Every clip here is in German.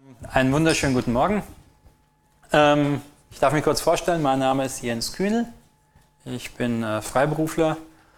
Einen wunderschönen guten Morgen. Ich darf mich kurz vorstellen, mein Name ist Jens Kühnel. Ich bin Freiberufler,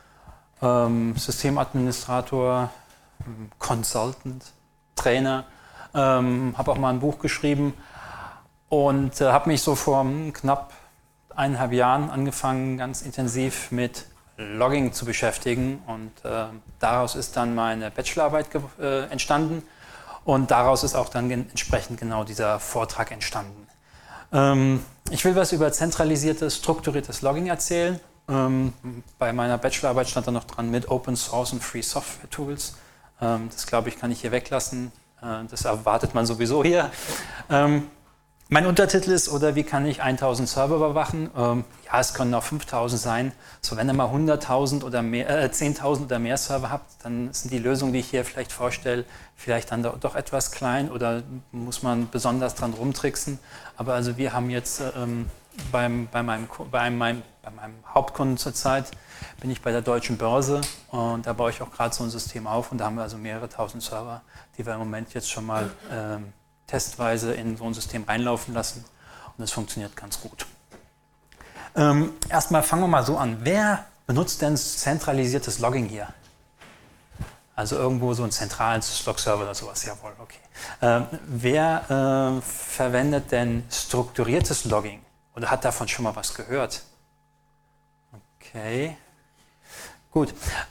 Systemadministrator, Consultant, Trainer, habe auch mal ein Buch geschrieben und habe mich so vor knapp 1,5 Jahren angefangen, ganz intensiv mit Logging zu beschäftigen und daraus ist dann meine Bachelorarbeit entstanden. Und daraus ist auch dann entsprechend genau dieser Vortrag entstanden. Ich will was über zentralisiertes, strukturiertes Logging erzählen. Bei meiner Bachelorarbeit stand da noch dran mit Open Source und Free Software Tools. Das glaube ich, kann ich hier weglassen. Das erwartet man sowieso hier. Mein Untertitel ist, oder wie kann ich 1000 Server überwachen? Ja, es können auch 5000 sein. So, wenn ihr mal 100.000 oder mehr, 10.000 oder mehr Server habt, dann sind die Lösungen, die ich hier vielleicht vorstelle, vielleicht dann doch etwas klein oder muss man besonders dran rumtricksen. Aber also wir haben jetzt bei meinem Hauptkunden zurzeit, bin ich bei der Deutschen Börse und da baue ich auch gerade so ein System auf und da haben wir also mehrere tausend Server, die wir im Moment jetzt schon mal testweise in so ein System reinlaufen lassen und es funktioniert ganz gut. Erstmal fangen wir mal so an. Wer benutzt denn zentralisiertes Logging hier? Also irgendwo so einen zentralen Syslog-Server oder sowas, jawohl, okay. Wer verwendet denn strukturiertes Logging oder hat davon schon mal was gehört? Okay, gut.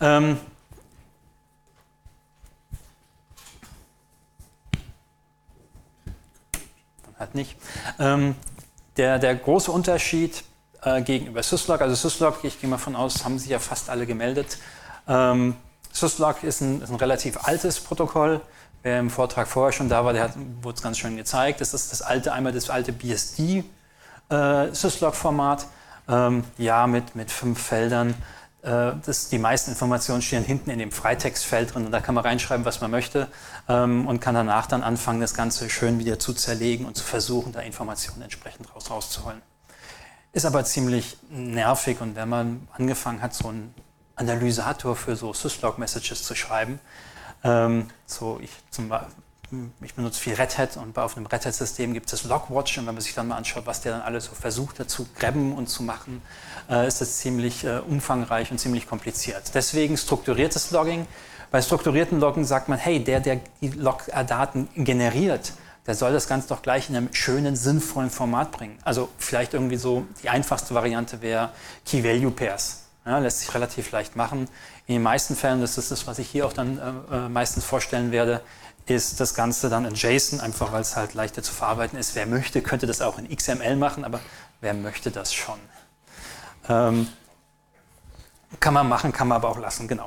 Hat nicht. Der große Unterschied gegenüber Syslog, also Syslog, ich gehe mal von aus, haben sich ja fast alle gemeldet. Syslog ist ein relativ altes Protokoll. Wer im Vortrag vorher schon da war, wurde es ganz schön gezeigt. Das ist einmal das alte BSD Syslog-Format, ja, mit 5 Feldern. Die meisten Informationen stehen hinten in dem Freitextfeld drin und da kann man reinschreiben, was man möchte und kann danach dann anfangen, das Ganze schön wieder zu zerlegen und zu versuchen, da Informationen entsprechend rauszuholen. Ist aber ziemlich nervig und wenn man angefangen hat, so einen Analysator für so Syslog-Messages zu schreiben, ich benutze viel Red Hat und auf einem Red Hat-System gibt es das Logwatch und wenn man sich dann mal anschaut, was der dann alles so versucht hat zu grabben und zu machen, ist das ziemlich umfangreich und ziemlich kompliziert. Deswegen strukturiertes Logging. Bei strukturierten Loggen sagt man, hey, der die Log-Daten generiert, der soll das Ganze doch gleich in einem schönen, sinnvollen Format bringen. Also vielleicht irgendwie so, die einfachste Variante wäre Key-Value-Pairs. Ja, lässt sich relativ leicht machen. In den meisten Fällen, das ist das, was ich hier auch dann meistens vorstellen werde, ist das Ganze dann in JSON, einfach weil es halt leichter zu verarbeiten ist. Wer möchte, könnte das auch in XML machen, aber wer möchte das schon? Kann man machen, kann man aber auch lassen, genau.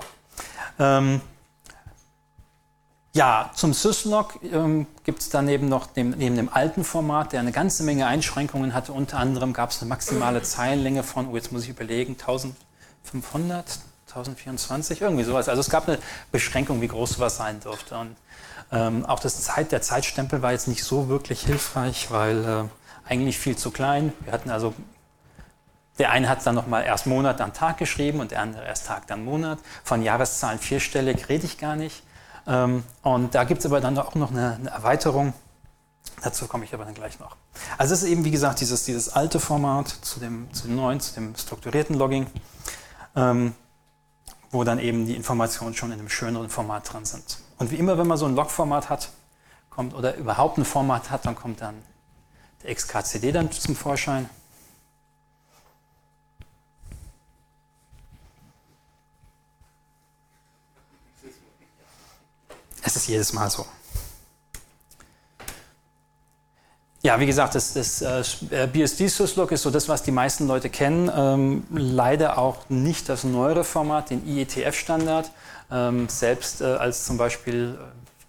Ja, zum Syslog gibt es daneben noch neben dem alten Format, der eine ganze Menge Einschränkungen hatte. Unter anderem gab es eine maximale Zeilenlänge von, jetzt muss ich überlegen, 1500, 1024, irgendwie sowas. Also es gab eine Beschränkung, wie groß sowas sein durfte. Und auch der Zeitstempel war jetzt nicht so wirklich hilfreich, weil eigentlich viel zu klein. Wir hatten also, der eine hat dann nochmal erst Monat, dann Tag geschrieben und der andere erst Tag, dann Monat. Von Jahreszahlen 4-stellig rede ich gar nicht. Und da gibt es aber dann auch noch eine Erweiterung. Dazu komme ich aber dann gleich noch. Also es ist eben, wie gesagt, dieses alte Format zu dem neuen, zu dem strukturierten Logging, wo dann eben die Informationen schon in einem schöneren Format drin sind. Und wie immer, wenn man so ein Log-Format hat, oder überhaupt ein Format hat, dann kommt dann der XKCD dann zum Vorschein. Es ist jedes Mal so. Ja, wie gesagt, das BSD-Syslog ist so das, was die meisten Leute kennen. Leider auch nicht das neuere Format, den IETF-Standard. Selbst als zum Beispiel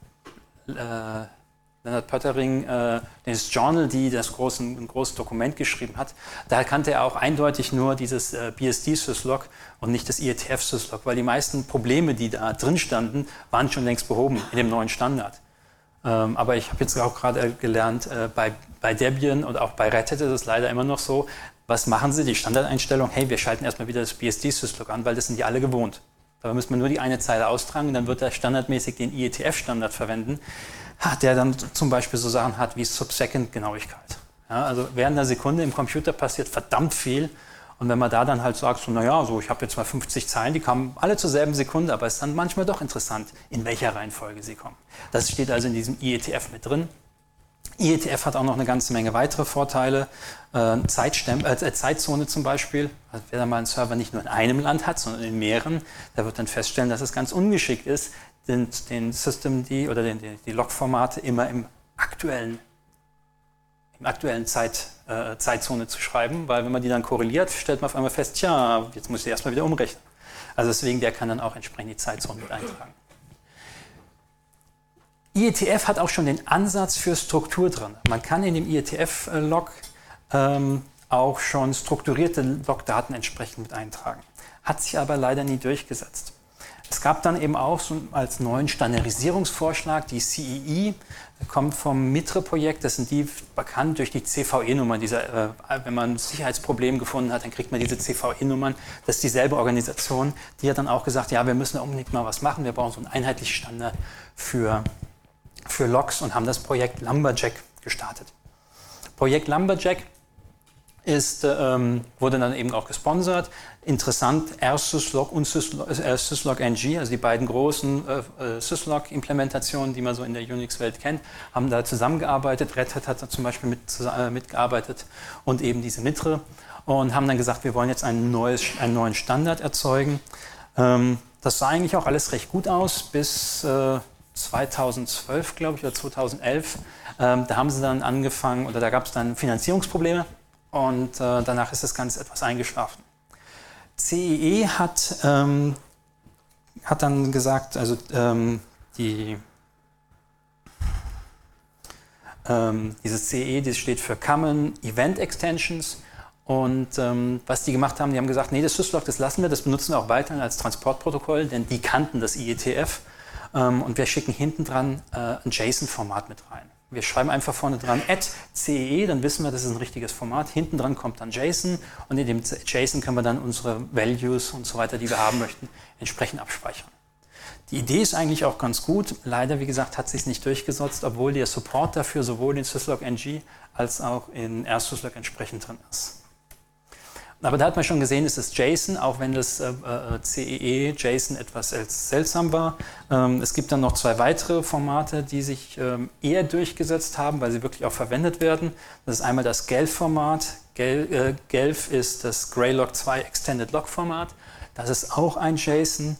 Leonard Pöttering das Journal, ein großes Dokument geschrieben hat, da kannte er auch eindeutig nur dieses BSD-Syslog und nicht das IETF-Syslog, weil die meisten Probleme, die da drin standen, waren schon längst behoben in dem neuen Standard. Aber ich habe jetzt auch gerade gelernt, bei Debian und auch bei Red Hat ist es leider immer noch so, was machen sie? Die Standardeinstellung, hey, wir schalten erstmal wieder das BSD-Syslog an, weil das sind die alle gewohnt. Da müssen wir nur die eine Zeile austragen und dann wird er standardmäßig den IETF-Standard verwenden. der dann zum Beispiel so Sachen hat wie Sub-Second-Genauigkeit. Ja, also während einer Sekunde im Computer passiert verdammt viel. Und wenn man da dann halt sagt, so, naja, so, ich habe jetzt mal 50 Zeilen, die kommen alle zur selben Sekunde, aber es ist dann manchmal doch interessant, in welcher Reihenfolge sie kommen. Das steht also in diesem IETF mit drin. IETF hat auch noch eine ganze Menge weitere Vorteile. Zeitzone zum Beispiel. Also wer da mal einen Server nicht nur in einem Land hat, sondern in mehreren, der wird dann feststellen, dass es ganz ungeschickt ist, den Systemd oder die Log-Formate immer im aktuellen Zeitzone zu schreiben, weil wenn man die dann korreliert, stellt man auf einmal fest, tja, jetzt muss ich erstmal wieder umrechnen. Also deswegen, der kann dann auch entsprechend die Zeitzone mit eintragen. IETF hat auch schon den Ansatz für Struktur drin. Man kann in dem IETF-Log auch schon strukturierte Logdaten entsprechend mit eintragen. Hat sich aber leider nie durchgesetzt. Es gab dann eben auch so als neuen Standardisierungsvorschlag die CEE, kommt vom Mitre-Projekt, das sind die bekannt durch die CVE-Nummern. Wenn man ein Sicherheitsproblem gefunden hat, dann kriegt man diese CVE-Nummern. Das ist dieselbe Organisation, die hat dann auch gesagt, ja, wir müssen da unbedingt mal was machen, wir brauchen so einen einheitlichen Standard für Logs und haben das Projekt Lumberjack gestartet. Projekt Lumberjack wurde dann eben auch gesponsert. Interessant, rsyslog und syslog-ng, also die beiden großen Syslog-Implementationen, die man so in der Unix-Welt kennt, haben da zusammengearbeitet. Red Hat hat da zum Beispiel mitgearbeitet und eben diese Mitre und haben dann gesagt, wir wollen jetzt einen neuen Standard erzeugen. Das sah eigentlich auch alles recht gut aus bis 2012, glaube ich, oder 2011. Da haben sie dann angefangen, oder da gab es dann Finanzierungsprobleme. Und danach ist das Ganze etwas eingeschlafen. CEE hat dann gesagt, also dieses CEE, das steht für Common Event Extensions. Und was die gemacht haben, die haben gesagt, nee, das Syslog, das lassen wir, das benutzen wir auch weiterhin als Transportprotokoll, denn die kannten das IETF. Und wir schicken hinten dran ein JSON-Format mit rein. Wir schreiben einfach vorne dran @CEE, dann wissen wir, das ist ein richtiges Format. Hinten dran kommt dann JSON und in dem JSON können wir dann unsere Values und so weiter, die wir haben möchten, entsprechend abspeichern. Die Idee ist eigentlich auch ganz gut. Leider, wie gesagt, hat es sich nicht durchgesetzt, obwohl der Support dafür sowohl in syslog-ng als auch in rsyslog entsprechend drin ist. Aber da hat man schon gesehen, es ist JSON, auch wenn das CEE JSON etwas seltsam war. Es gibt dann noch zwei weitere Formate, die sich eher durchgesetzt haben, weil sie wirklich auch verwendet werden. Das ist einmal das GELF-Format. GELF ist das Graylog 2 Extended Log Format. Das ist auch ein JSON.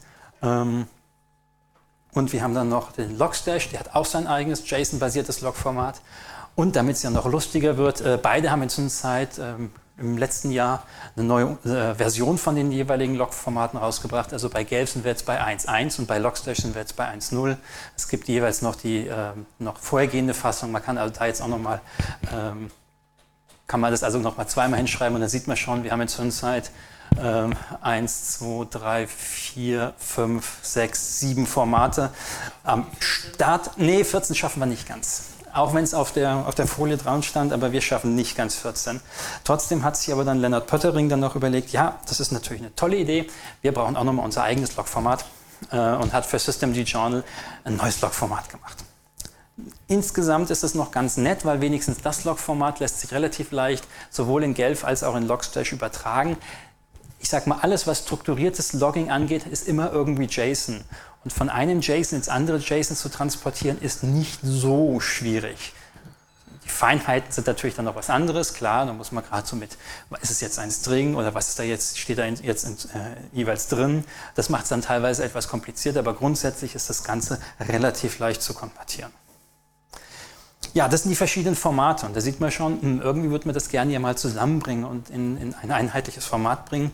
Und wir haben dann noch den Logstash, der hat auch sein eigenes JSON-basiertes Log-Format. Und damit es ja noch lustiger wird, beide haben in Zeit im letzten Jahr eine neue Version von den jeweiligen Log-Formaten rausgebracht. Also bei GELF sind wir jetzt bei 1.1 und bei Logstash sind wir jetzt bei 1.0. Es gibt jeweils noch die noch vorhergehende Fassung. Man kann also da jetzt auch nochmal, kann man das also nochmal zweimal hinschreiben und dann sieht man schon, wir haben jetzt schon Zeit 1, 2, 3, 4, 5, 6, 7 Formate am Start. Nee, 14 schaffen wir nicht ganz. Auch wenn es auf der Folie dran stand, aber wir schaffen nicht ganz 14. Trotzdem hat sich aber dann Lennart Pöttering dann noch überlegt, ja, das ist natürlich eine tolle Idee, wir brauchen auch nochmal unser eigenes Log-Format und hat für Systemd Journal ein neues Log-Format gemacht. Insgesamt ist es noch ganz nett, weil wenigstens das Log-Format lässt sich relativ leicht sowohl in GELF als auch in Logstash übertragen. Ich sage mal, alles, was strukturiertes Logging angeht, ist immer irgendwie JSON. Und von einem JSON ins andere JSON zu transportieren, ist nicht so schwierig. Die Feinheiten sind natürlich dann noch was anderes, klar, da muss man gerade so mit, ist es jetzt ein String oder was ist da jetzt, steht da jetzt jeweils drin. Das macht es dann teilweise etwas kompliziert, aber grundsätzlich ist das Ganze relativ leicht zu konvertieren. Ja, das sind die verschiedenen Formate und da sieht man schon, irgendwie würde man das gerne ja mal zusammenbringen und in ein einheitliches Format bringen.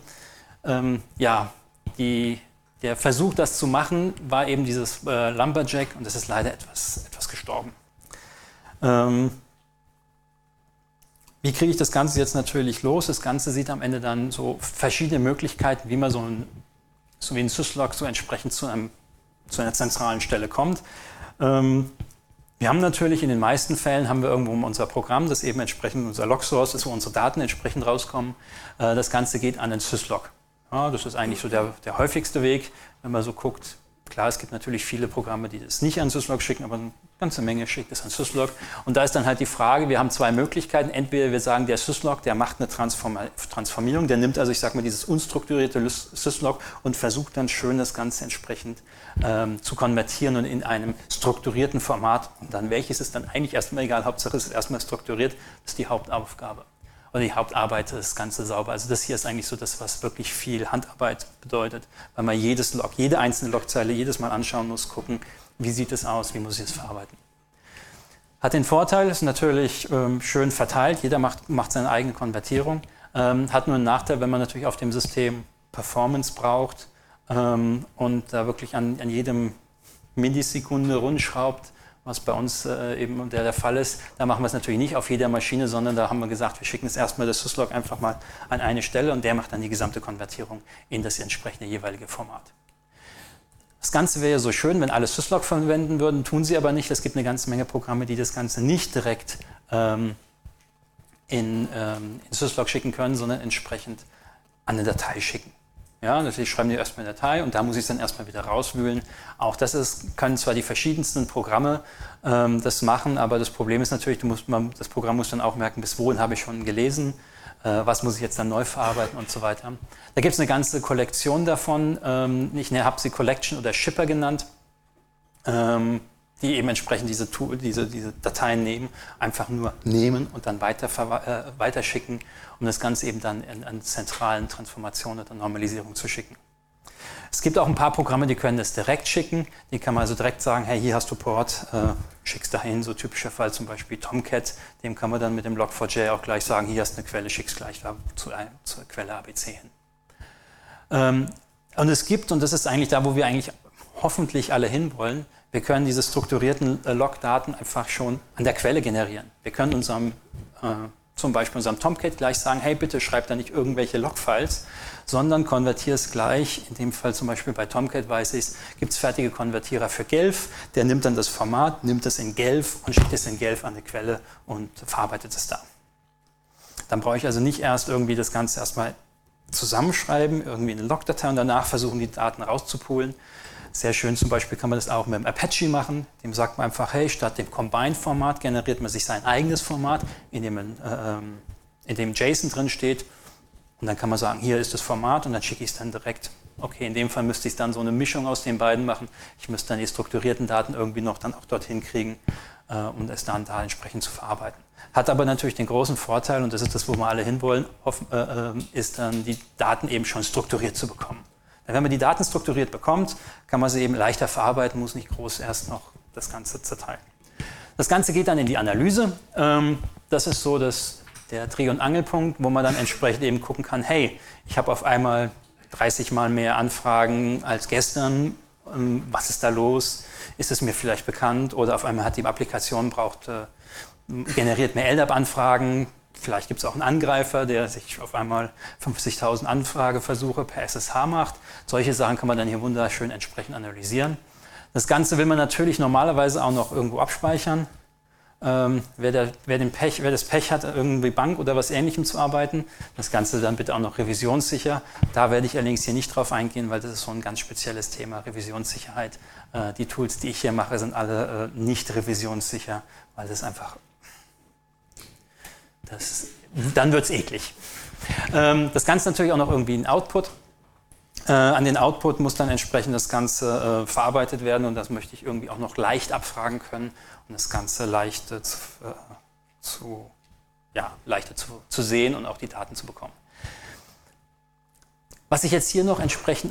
Der Versuch, das zu machen, war eben dieses Lumberjack und das ist leider etwas gestorben. Wie kriege ich das Ganze jetzt natürlich los? Das Ganze sieht am Ende dann so verschiedene Möglichkeiten, wie man so wie ein Syslog so entsprechend zu einer zentralen Stelle kommt. Wir haben natürlich in den meisten Fällen haben wir irgendwo unser Programm, das eben entsprechend unser Log-Source ist, wo unsere Daten entsprechend rauskommen. Das Ganze geht an den Syslog. Ja, das ist eigentlich so der häufigste Weg, wenn man so guckt. Klar, es gibt natürlich viele Programme, die das nicht an Syslog schicken, aber ganze Menge schickt es an Syslog. Und da ist dann halt die Frage, wir haben zwei Möglichkeiten. Entweder wir sagen, der Syslog, der macht eine Transformierung, der nimmt also, ich sage mal, dieses unstrukturierte Syslog und versucht dann schön das Ganze entsprechend zu konvertieren und in einem strukturierten Format. Und dann welches ist dann eigentlich erstmal egal, Hauptsache es ist erstmal strukturiert, das ist die Hauptaufgabe. Oder die Hauptarbeit, das Ganze sauber. Also das hier ist eigentlich so das, was wirklich viel Handarbeit bedeutet, weil man jedes Log, jede einzelne Logzeile jedes Mal anschauen muss, gucken, wie sieht es aus, wie muss ich es verarbeiten. Hat den Vorteil, ist natürlich schön verteilt, jeder macht seine eigene Konvertierung, hat nur einen Nachteil, wenn man natürlich auf dem System Performance braucht und da wirklich an jedem Millisekunde rundschraubt, was bei uns eben der Fall ist. Da machen wir es natürlich nicht auf jeder Maschine, sondern da haben wir gesagt, wir schicken es erstmal das Syslog einfach mal an eine Stelle und der macht dann die gesamte Konvertierung in das entsprechende jeweilige Format. Das Ganze wäre ja so schön, wenn alle Syslog verwenden würden, tun sie aber nicht. Es gibt eine ganze Menge Programme, die das Ganze nicht direkt in Syslog schicken können, sondern entsprechend an eine Datei schicken. Ja, natürlich schreiben die erstmal eine Datei und da muss ich es dann erstmal wieder rauswühlen. Auch das können zwar die verschiedensten Programme das machen, aber das Problem ist natürlich, das Programm muss dann auch merken, bis wohin habe ich schon gelesen, was muss ich jetzt dann neu verarbeiten und so weiter. Da gibt es eine ganze Kollektion davon, ich habe sie Collection oder Shipper genannt, die eben entsprechend diese Dateien nehmen, einfach nur nehmen und dann weiterschicken, um das Ganze eben dann an zentralen Transformationen oder Normalisierung zu schicken. Es gibt auch ein paar Programme, die können das direkt schicken. Die kann man also direkt sagen, hey, hier hast du Port, schickst dahin. So typischer Fall zum Beispiel Tomcat, dem kann man dann mit dem Log4j auch gleich sagen, hier hast du eine Quelle, schickst gleich da zur Quelle ABC hin. Und es gibt, und das ist eigentlich da, wo wir eigentlich hoffentlich alle hinwollen, wir können diese strukturierten Log-Daten einfach schon an der Quelle generieren. Wir können zum Beispiel unserem Tomcat gleich sagen, hey, bitte schreib da nicht irgendwelche Log-Files, sondern konvertiere es gleich. In dem Fall zum Beispiel bei Tomcat weiß ich, gibt es fertige Konvertierer für Gelf. Der nimmt dann das Format, nimmt es in Gelf und schickt es in Gelf an die Quelle und verarbeitet es da. Dann brauche ich also nicht erst irgendwie das Ganze erstmal zusammenschreiben, irgendwie in eine Log-Datei und danach versuchen, die Daten rauszupulen. Sehr schön zum Beispiel kann man das auch mit dem Apache machen. Dem sagt man einfach, hey, statt dem Combine-Format generiert man sich sein eigenes Format, in dem JSON drin steht. Und dann kann man sagen, hier ist das Format und dann schicke ich es dann direkt. Okay, in dem Fall müsste ich dann so eine Mischung aus den beiden machen. Ich müsste dann die strukturierten Daten irgendwie noch dann auch dorthin kriegen, um es dann da entsprechend zu verarbeiten. Hat aber natürlich den großen Vorteil, und das ist das, wo wir alle hinwollen, ist dann die Daten eben schon strukturiert zu bekommen. Wenn man die Daten strukturiert bekommt, kann man sie eben leichter verarbeiten, muss nicht groß erst noch das Ganze zerteilen. Das Ganze geht dann in die Analyse. Das ist so der Dreh- und Angelpunkt, wo man dann entsprechend eben gucken kann, hey, ich habe auf einmal 30 Mal mehr Anfragen als gestern. Was ist da los? Ist es mir vielleicht bekannt? Oder auf einmal hat die Applikation generiert mehr LDAP-Anfragen. Vielleicht gibt es auch einen Angreifer, der sich auf einmal 50.000 Anfrageversuche per SSH macht. Solche Sachen kann man dann hier wunderschön entsprechend analysieren. Das Ganze will man natürlich normalerweise auch noch irgendwo abspeichern. Wer das Pech hat, irgendwie Bank oder was Ähnlichem zu arbeiten, das Ganze dann bitte auch noch revisionssicher. Da werde ich allerdings hier nicht drauf eingehen, weil das ist so ein ganz spezielles Thema, Revisionssicherheit. Die Tools, die ich hier mache, sind alle nicht revisionssicher, weil das einfach... dann wird es eklig. Das Ganze natürlich auch noch irgendwie ein Output. An den Output muss dann entsprechend das Ganze verarbeitet werden und das möchte ich irgendwie auch noch leicht abfragen können, um das Ganze leichter zu sehen und auch die Daten zu bekommen. Was ich jetzt hier noch entsprechend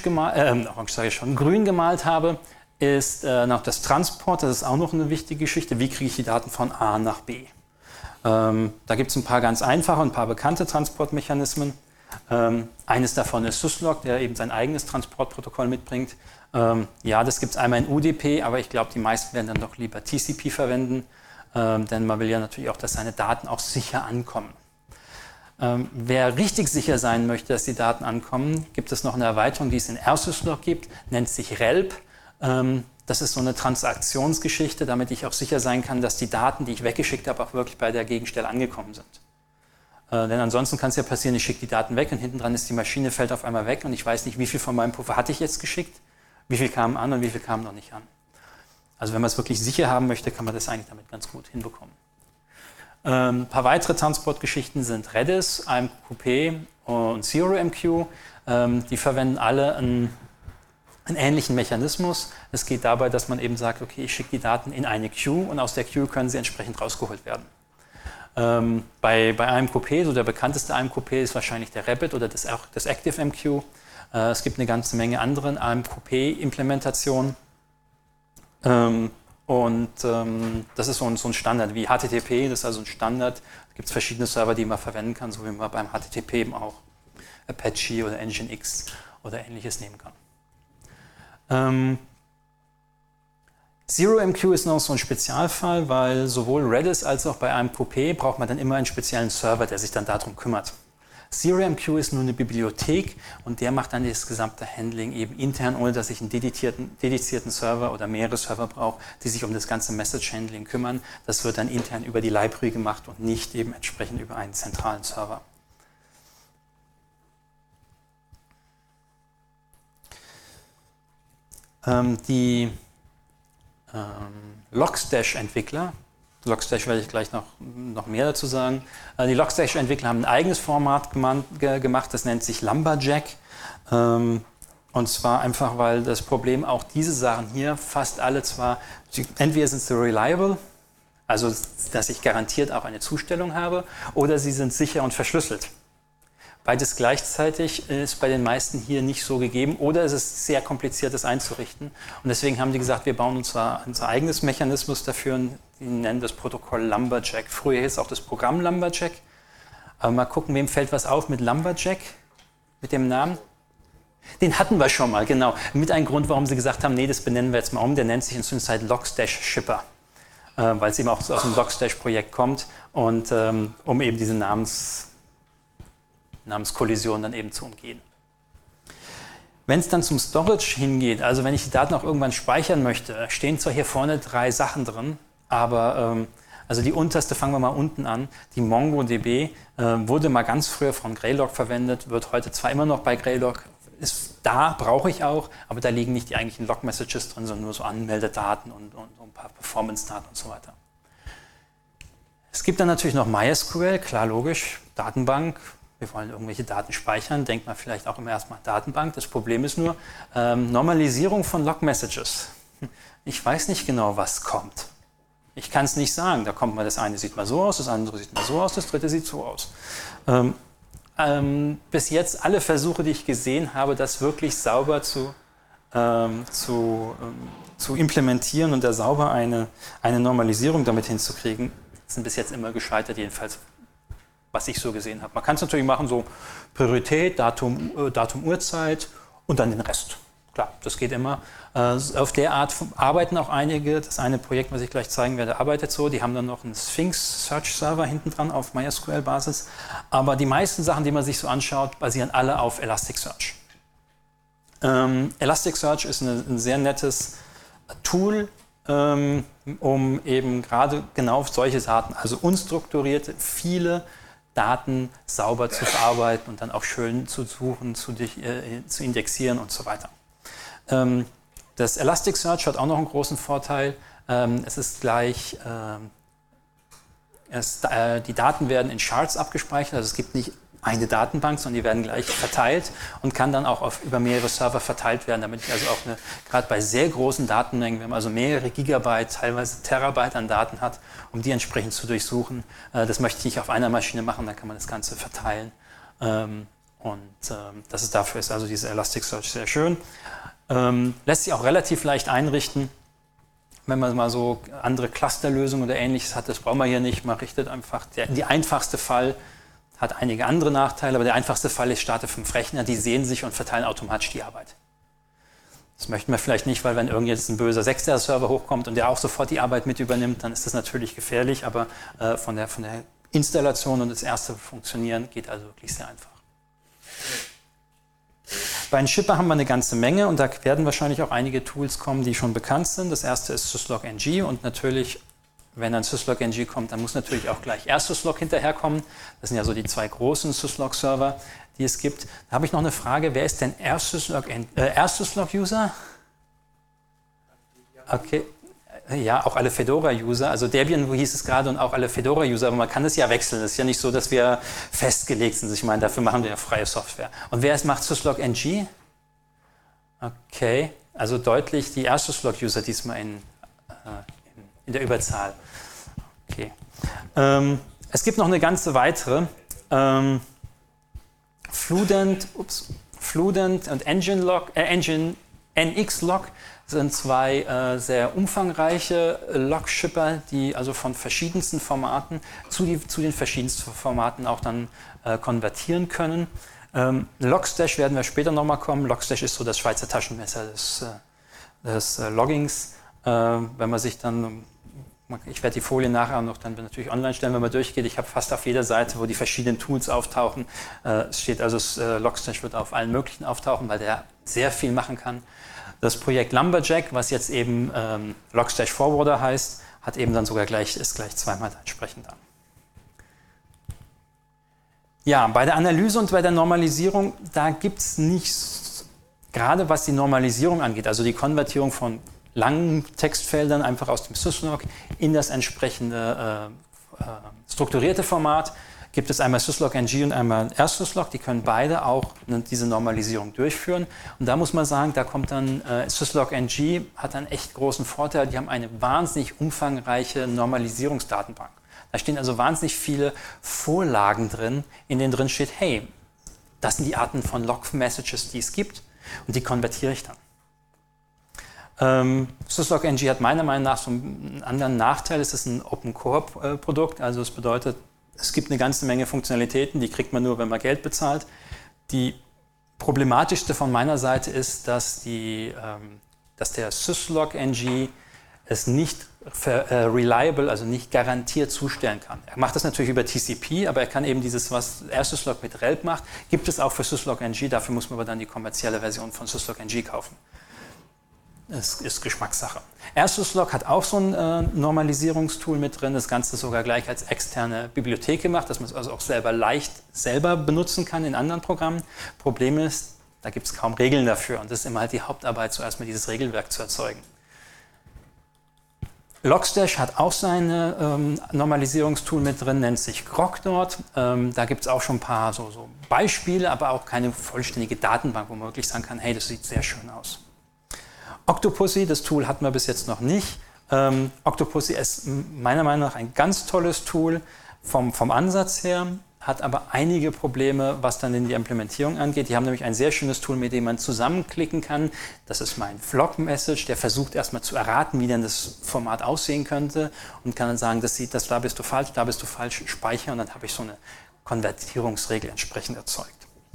grün gemalt habe, ist noch das Transport. Das ist auch noch eine wichtige Geschichte. Wie kriege ich die Daten von A nach B? Da gibt es ein paar ganz einfache und ein paar bekannte Transportmechanismen. Eines davon ist Syslog, der eben sein eigenes Transportprotokoll mitbringt. Ja, das gibt es einmal in UDP, aber ich glaube, die meisten werden dann doch lieber TCP verwenden, denn man will ja natürlich auch, dass seine Daten auch sicher ankommen. Wer richtig sicher sein möchte, dass die Daten ankommen, gibt es noch eine Erweiterung, die es in rSyslog gibt, nennt sich RELP. Das ist so eine Transaktionsgeschichte, damit ich auch sicher sein kann, dass die Daten, die ich weggeschickt habe, auch wirklich bei der Gegenstelle angekommen sind. Denn ansonsten kann es ja passieren, ich schicke die Daten weg und hinten dran ist die Maschine, fällt auf einmal weg und ich weiß nicht, wie viel von meinem Puffer hatte ich jetzt geschickt, wie viel kamen an und wie viel kamen noch nicht an. Also wenn man es wirklich sicher haben möchte, kann man das eigentlich damit ganz gut hinbekommen. Ein paar weitere Transportgeschichten sind Redis, AMQP und ZeroMQ. Die verwenden alle einen ähnlichen Mechanismus. Es geht dabei, dass man eben sagt, okay, ich schicke die Daten in eine Queue und aus der Queue können sie entsprechend rausgeholt werden. Bei AMQP, so der bekannteste AMQP ist wahrscheinlich der Rabbit oder das ActiveMQ. Es gibt eine ganze Menge anderen AMQP-Implementationen. Das ist so ein Standard wie HTTP, das ist also ein Standard. Es gibt verschiedene Server, die man verwenden kann, so wie man beim HTTP eben auch Apache oder Nginx oder ähnliches nehmen kann. ZeroMQ ist noch so ein Spezialfall, weil sowohl Redis als auch bei AMQP braucht man dann immer einen speziellen Server, der sich dann darum kümmert. ZeroMQ ist nur eine Bibliothek und der macht dann das gesamte Handling eben intern, ohne dass ich einen dedizierten Server oder mehrere Server brauche, die sich um das ganze Message-Handling kümmern. Das wird dann intern über die Library gemacht und nicht eben entsprechend über einen zentralen Server. Die Logstash-Entwickler, Logstash werde ich gleich noch mehr dazu sagen. Die Logstash-Entwickler haben ein eigenes Format gemacht, das nennt sich Lumberjack. Und zwar einfach, weil das Problem auch diese Sachen hier fast alle zwar, entweder sind sie reliable, also dass ich garantiert auch eine Zustellung habe, oder sie sind sicher und verschlüsselt. Beides gleichzeitig ist bei den meisten hier nicht so gegeben oder es ist sehr kompliziert, das einzurichten. Und deswegen haben die gesagt, wir bauen uns zwar unser eigenes Mechanismus dafür und die nennen das Protokoll Lumberjack. Früher hieß auch das Programm Lumberjack. Aber mal gucken, wem fällt was auf mit Lumberjack, mit dem Namen? Den hatten wir schon mal, genau. Mit einem Grund, warum sie gesagt haben, nee, das benennen wir jetzt mal um. Der nennt sich inzwischen halt Logstash Shipper, weil es eben auch aus dem Logstash-Projekt kommt und um eben diese Namenskollision dann eben zu umgehen. Wenn es dann zum Storage hingeht, also wenn ich die Daten auch irgendwann speichern möchte, stehen zwar hier vorne 3 Sachen drin, aber also die unterste, fangen wir mal unten an, die MongoDB wurde mal ganz früher von Graylog verwendet, wird heute zwar immer noch bei Graylog, ist da, brauche ich auch, aber da liegen nicht die eigentlichen Log-Messages drin, sondern nur so Anmeldedaten und ein paar Performance-Daten und so weiter. Es gibt dann natürlich noch MySQL, klar, logisch, Datenbank. Wir wollen irgendwelche Daten speichern, denkt man vielleicht auch immer erstmal Datenbank. Das Problem ist nur Normalisierung von Log-Messages. Ich weiß nicht genau, was kommt. Ich kann es nicht sagen. Da kommt mal das eine sieht mal so aus, das andere sieht mal so aus, das dritte sieht so aus. Bis jetzt alle Versuche, die ich gesehen habe, das wirklich sauber zu implementieren und da sauber eine Normalisierung damit hinzukriegen, sind bis jetzt immer gescheitert, jedenfalls was ich so gesehen habe. Man kann es natürlich machen, so Priorität, Datum, Uhrzeit und dann den Rest. Klar, das geht immer. Auf der Art arbeiten auch einige. Das eine Projekt, was ich gleich zeigen werde, arbeitet so. Die haben dann noch einen Sphinx Search Server hinten dran auf MySQL-Basis. Aber die meisten Sachen, die man sich so anschaut, basieren alle auf Elasticsearch. Elasticsearch ist ein sehr nettes Tool, um eben gerade genau auf solche Daten, also unstrukturierte, viele Daten sauber zu verarbeiten und dann auch schön zu suchen, zu indexieren und so weiter. Das Elasticsearch hat auch noch einen großen Vorteil. Es ist gleich, die Daten werden in Shards abgespeichert, also es gibt nicht eine Datenbank, sondern die werden gleich verteilt und kann dann auch über mehrere Server verteilt werden, damit ich also auch gerade bei sehr großen Datenmengen, wenn man also mehrere Gigabyte, teilweise Terabyte an Daten hat, um die entsprechend zu durchsuchen. Das möchte ich nicht auf einer Maschine machen, dann kann man das Ganze verteilen. Dafür ist also diese Elasticsearch sehr schön. Lässt sich auch relativ leicht einrichten. Wenn man mal so andere Clusterlösungen oder ähnliches hat, das brauchen wir hier nicht. Man richtet einfach, die einfachste Fall hat einige andere Nachteile, aber der einfachste Fall ist, ich starte 5 Rechner, die sehen sich und verteilen automatisch die Arbeit. Das möchten wir vielleicht nicht, weil wenn jetzt ein böser 6er-Server hochkommt und der auch sofort die Arbeit mit übernimmt, dann ist das natürlich gefährlich, aber von der Installation und das erste Funktionieren geht also wirklich sehr einfach. Bei den Shipper haben wir eine ganze Menge und da werden wahrscheinlich auch einige Tools kommen, die schon bekannt sind. Das erste ist syslog-ng und natürlich, wenn ein syslog-ng kommt, dann muss natürlich auch gleich rsyslog hinterherkommen. Das sind ja so die 2 großen Syslog-Server, die es gibt. Da habe ich noch eine Frage, wer ist denn rsyslog-User? Okay, Ja, auch alle Fedora-User, also Debian hieß es gerade und auch alle Fedora-User, aber man kann es ja wechseln. Es ist ja nicht so, dass wir festgelegt sind. Ich meine, dafür machen wir ja freie Software. Und wer es macht, syslog-ng? Okay, also deutlich die erste Syslog-User diesmal in der Überzahl. Okay. Es gibt noch eine ganze weitere. Fluent und NXLog sind zwei sehr umfangreiche Log-Shipper, die also von verschiedensten Formaten zu den verschiedensten Formaten auch dann konvertieren können. Logstash werden wir später nochmal kommen. Logstash ist so das Schweizer Taschenmesser des Loggings. Wenn man sich dann, ich werde die Folie nachher noch dann natürlich online stellen, wenn man durchgeht. Ich habe fast auf jeder Seite, wo die verschiedenen Tools auftauchen, steht also Logstash wird auf allen möglichen auftauchen, weil der sehr viel machen kann. Das Projekt Lumberjack, was jetzt eben Logstash Forwarder heißt, hat eben dann sogar ist gleich zweimal entsprechend da. Ja, bei der Analyse und bei der Normalisierung, da gibt es nichts, gerade was die Normalisierung angeht, also die Konvertierung von langen Textfeldern einfach aus dem Syslog in das entsprechende strukturierte Format, gibt es einmal syslog-ng und einmal rsyslog, die können beide auch diese Normalisierung durchführen. Und da muss man sagen, da kommt dann syslog-ng hat einen echt großen Vorteil, die haben eine wahnsinnig umfangreiche Normalisierungsdatenbank. Da stehen also wahnsinnig viele Vorlagen drin, in denen drin steht, hey, das sind die Arten von Log-Messages, die es gibt und die konvertiere ich dann. Syslog-ng hat meiner Meinung nach so einen anderen Nachteil, es ist ein Open-Core-Produkt, also es bedeutet, es gibt eine ganze Menge Funktionalitäten, die kriegt man nur, wenn man Geld bezahlt. Die problematischste von meiner Seite ist, dass der syslog-ng es nicht reliable, also nicht garantiert zustellen kann. Er macht das natürlich über TCP, aber er kann eben dieses, was rsyslog mit RELP macht, gibt es auch für syslog-ng, dafür muss man aber dann die kommerzielle Version von syslog-ng kaufen. Das ist Geschmackssache. rsyslog hat auch so ein Normalisierungstool mit drin, das Ganze sogar gleich als externe Bibliothek gemacht, dass man es also auch leicht selber benutzen kann in anderen Programmen. Problem ist, da gibt es kaum Regeln dafür und das ist immer halt die Hauptarbeit, zuerst mal dieses Regelwerk zu erzeugen. Logstash hat auch sein Normalisierungstool mit drin, nennt sich Grok dort. Da gibt es auch schon ein paar so Beispiele, aber auch keine vollständige Datenbank, wo man wirklich sagen kann, hey, das sieht sehr schön aus. Octopussy, das Tool hatten wir bis jetzt noch nicht. Octopussy ist meiner Meinung nach ein ganz tolles Tool vom Ansatz her, hat aber einige Probleme, was dann in die Implementierung angeht. Die haben nämlich ein sehr schönes Tool, mit dem man zusammenklicken kann. Das ist mein Log-Message, der versucht erstmal zu erraten, wie denn das Format aussehen könnte und kann dann sagen, da bist du falsch, speichern und dann habe ich so eine Konvertierungsregel entsprechend erzeugt.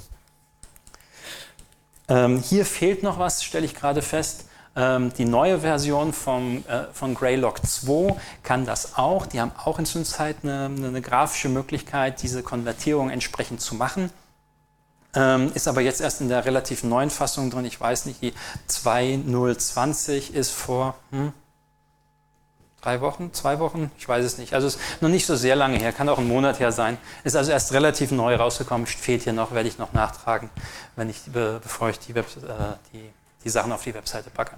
Hier fehlt noch was, stelle ich gerade fest. Die neue Version von Greylog 2 kann das auch. Die haben auch inzwischen eine grafische Möglichkeit, diese Konvertierung entsprechend zu machen. Ist aber jetzt erst in der relativ neuen Fassung drin. Ich weiß nicht, die 2.0.20 ist vor 2 Wochen, ich weiß es nicht. Also ist noch nicht so sehr lange her, kann auch ein Monat her sein. Ist also erst relativ neu rausgekommen, fehlt hier noch, werde ich noch nachtragen, bevor ich die Sachen auf die Webseite packe.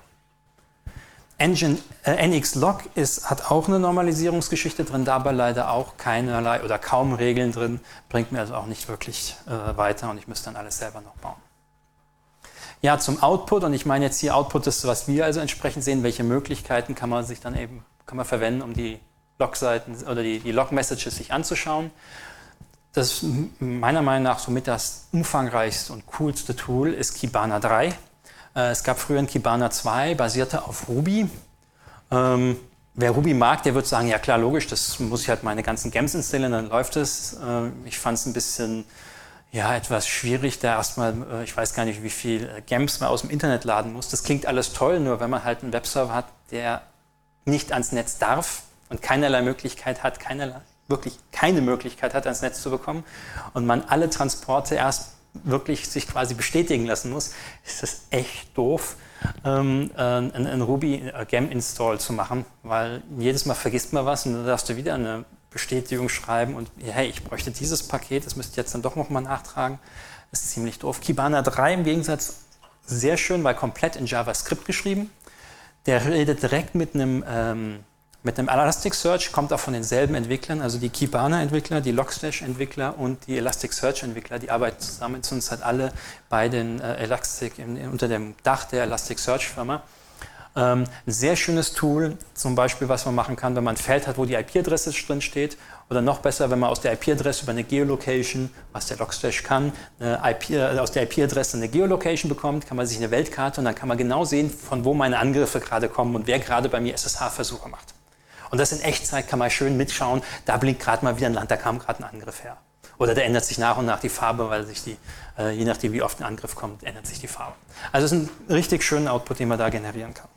NXLog hat auch eine Normalisierungsgeschichte drin, dabei leider auch keinerlei oder kaum Regeln drin, bringt mir also auch nicht wirklich weiter und ich müsste dann alles selber noch bauen. Ja, zum Output, und ich meine jetzt hier Output ist, was wir also entsprechend sehen, welche Möglichkeiten kann man verwenden, um die Log-Seiten oder die Log-Messages sich anzuschauen. Das meiner Meinung nach somit das umfangreichste und coolste Tool ist Kibana 3. Es gab früher ein Kibana 2, basierte auf Ruby. Wer Ruby mag, der wird sagen, ja klar, logisch, das muss ich halt meine ganzen Gems installieren, dann läuft es. Ich fand es ein bisschen etwas schwierig, da erstmal, ich weiß gar nicht, wie viel Gems man aus dem Internet laden muss. Das klingt alles toll, nur wenn man halt einen Webserver hat, der nicht ans Netz darf und keinerlei Möglichkeit hat, wirklich keine Möglichkeit hat, ans Netz zu bekommen und man alle Transporte erst wirklich sich quasi bestätigen lassen muss, ist das echt doof, einen Ruby Gem-Install zu machen, weil jedes Mal vergisst man was und dann darfst du wieder eine Bestätigung schreiben und hey, ich bräuchte dieses Paket, das müsst ihr jetzt dann doch nochmal nachtragen. Das ist ziemlich doof. Kibana 3 im Gegensatz sehr schön, weil komplett in JavaScript geschrieben. Der redet direkt mit einem Elasticsearch, kommt auch von denselben Entwicklern, also die Kibana-Entwickler, die Logstash-Entwickler und die Elasticsearch-Entwickler, die arbeiten zusammen, sind halt alle bei den unter dem Dach der Elasticsearch-Firma. Ein sehr schönes Tool, zum Beispiel, was man machen kann, wenn man ein Feld hat, wo die IP-Adresse drin steht, oder noch besser, wenn man aus der IP-Adresse über eine Geolocation, was der Logstash kann, aus der IP-Adresse eine Geolocation bekommt, kann man sich eine Weltkarte und dann kann man genau sehen, von wo meine Angriffe gerade kommen und wer gerade bei mir SSH-Versuche macht. Und das in Echtzeit kann man schön mitschauen, da blinkt gerade mal wieder ein Land, da kam gerade ein Angriff her. Oder da ändert sich nach und nach die Farbe, weil sich je nachdem wie oft ein Angriff kommt, ändert sich die Farbe. Also es ist ein richtig schöner Output, den man da generieren kann.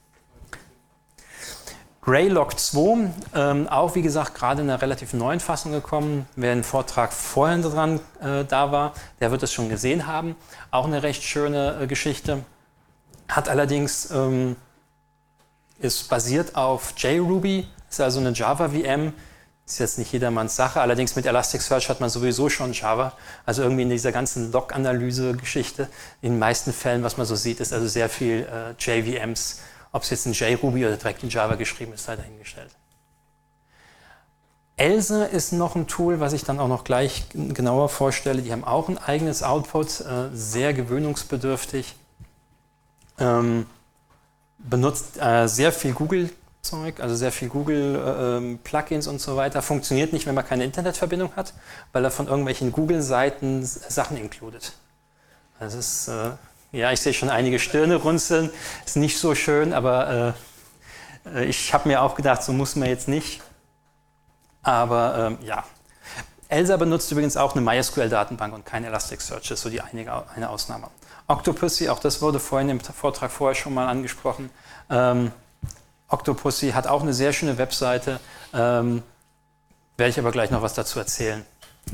Graylog 2, auch wie gesagt gerade in einer relativ neuen Fassung gekommen. Wer einen Vortrag vorher dran da war, der wird es schon gesehen haben. Auch eine recht schöne Geschichte. Hat allerdings, ist basiert auf JRuby, ist also eine Java-VM. Ist jetzt nicht jedermanns Sache, allerdings mit Elasticsearch hat man sowieso schon Java. Also irgendwie in dieser ganzen Log-Analyse-Geschichte, in den meisten Fällen, was man so sieht, ist also sehr viel JVMs. Ob es jetzt in JRuby oder direkt in Java geschrieben ist, sei dahingestellt. Else ist noch ein Tool, was ich dann auch noch gleich genauer vorstelle. Die haben auch ein eigenes Output, sehr gewöhnungsbedürftig. Benutzt sehr viel Google-Zeug, also sehr viel Google-Plugins und so weiter. Funktioniert nicht, wenn man keine Internetverbindung hat, weil er von irgendwelchen Google-Seiten Sachen inkludiert. Das ist... ja, ich sehe schon einige Stirne runzeln. Ist nicht so schön, aber ich habe mir auch gedacht, so muss man jetzt nicht. Aber ja. Elsa benutzt übrigens auch eine MySQL-Datenbank und kein Elasticsearch. Das ist so die eine Ausnahme. Octopussy, auch das wurde vorhin im Vortrag vorher schon mal angesprochen. Octopussy hat auch eine sehr schöne Webseite. Werde ich aber gleich noch was dazu erzählen.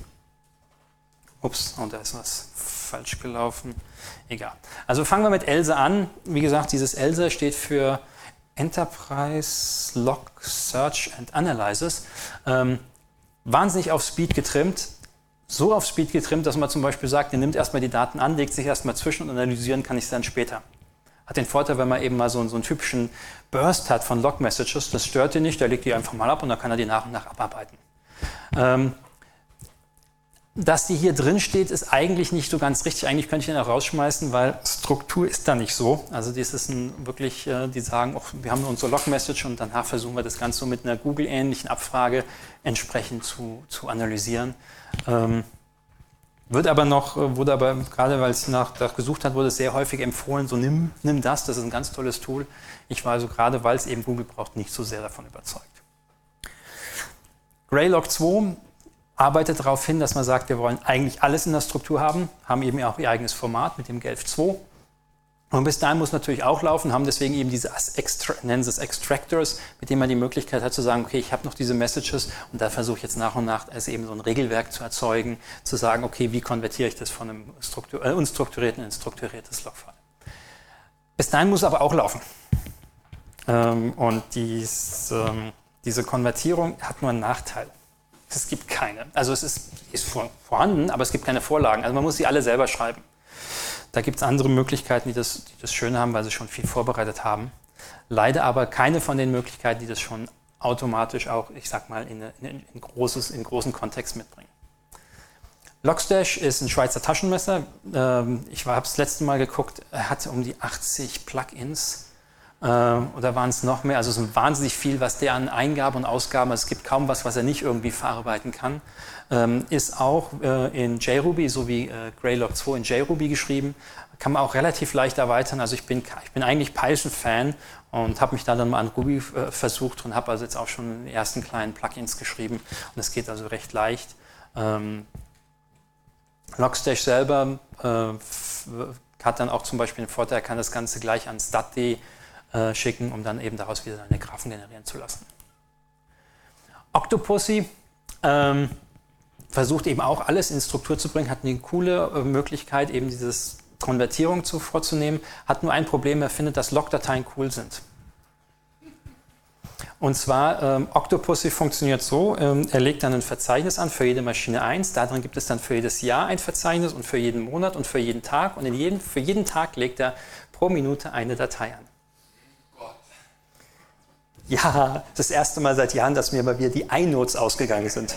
Ups, und da ist was falsch gelaufen. Egal. Also fangen wir mit Else an. Wie gesagt, dieses Else steht für Enterprise Log Search and Analysis. Wahnsinnig auf Speed getrimmt. So auf Speed getrimmt, dass man zum Beispiel sagt, ihr nimmt erstmal die Daten an, legt sich erstmal zwischen und analysieren kann ich es dann später. Hat den Vorteil, wenn man eben mal so einen typischen Burst hat von Log-Messages, das stört ihn nicht, der legt die einfach mal ab und dann kann er die nach und nach abarbeiten. Dass die hier drin steht, ist eigentlich nicht so ganz richtig. Eigentlich könnte ich den auch rausschmeißen, weil Struktur ist da nicht so. Also das ist wirklich, die sagen, oh, wir haben unsere Log-Message und danach versuchen wir das Ganze so mit einer Google-ähnlichen Abfrage entsprechend zu analysieren. Wurde aber gerade weil es nach gesucht hat, wurde es sehr häufig empfohlen, so nimm das ist ein ganz tolles Tool. Ich war also gerade, weil es eben Google braucht, nicht so sehr davon überzeugt. Graylog 2 arbeitet darauf hin, dass man sagt, wir wollen eigentlich alles in der Struktur haben eben auch ihr eigenes Format mit dem Gelf 2. Und bis dahin muss natürlich auch laufen, haben deswegen eben diese nennen sie es Extractors, mit denen man die Möglichkeit hat zu sagen, okay, ich habe noch diese Messages und da versuche ich jetzt nach und nach also eben so ein Regelwerk zu erzeugen, zu sagen, okay, wie konvertiere ich das von einem unstrukturierten in ein strukturiertes Logfile. Bis dahin muss es aber auch laufen. Und diese Konvertierung hat nur einen Nachteil. Es gibt keine. Also es ist vorhanden, aber es gibt keine Vorlagen. Also man muss sie alle selber schreiben. Da gibt es andere Möglichkeiten, die das schön haben, weil sie schon viel vorbereitet haben. Leider aber keine von den Möglichkeiten, die das schon automatisch auch, ich sag mal, in großen Kontext mitbringen. Logstash ist ein Schweizer Taschenmesser. Ich habe das letzte Mal geguckt, er hatte um die 80 Plugins. Oder waren es noch mehr? Also es ist wahnsinnig viel, was der an Eingaben und Ausgaben, also es gibt kaum was er nicht irgendwie verarbeiten kann. Ist auch in JRuby, so wie Graylog 2 in JRuby geschrieben, kann man auch relativ leicht erweitern. Also ich bin eigentlich Python-Fan und habe mich da dann mal an Ruby versucht und habe also jetzt auch schon die ersten kleinen Plugins geschrieben und es geht also recht leicht. Logstash selber hat dann auch zum Beispiel den Vorteil, er kann das Ganze gleich an stat.d schicken, um dann eben daraus wieder eine Graphen generieren zu lassen. Octopussy versucht eben auch alles in Struktur zu bringen, hat eine coole Möglichkeit, eben diese Konvertierung vorzunehmen, hat nur ein Problem, er findet, dass Logdateien cool sind. Und zwar, Octopussy funktioniert so, er legt dann ein Verzeichnis an für jede Maschine 1, darin gibt es dann für jedes Jahr ein Verzeichnis und für jeden Monat und für jeden Tag und für jeden Tag legt er pro Minute eine Datei an. Ja, das erste Mal seit Jahren, dass mir mal wieder die iNotes ausgegangen sind.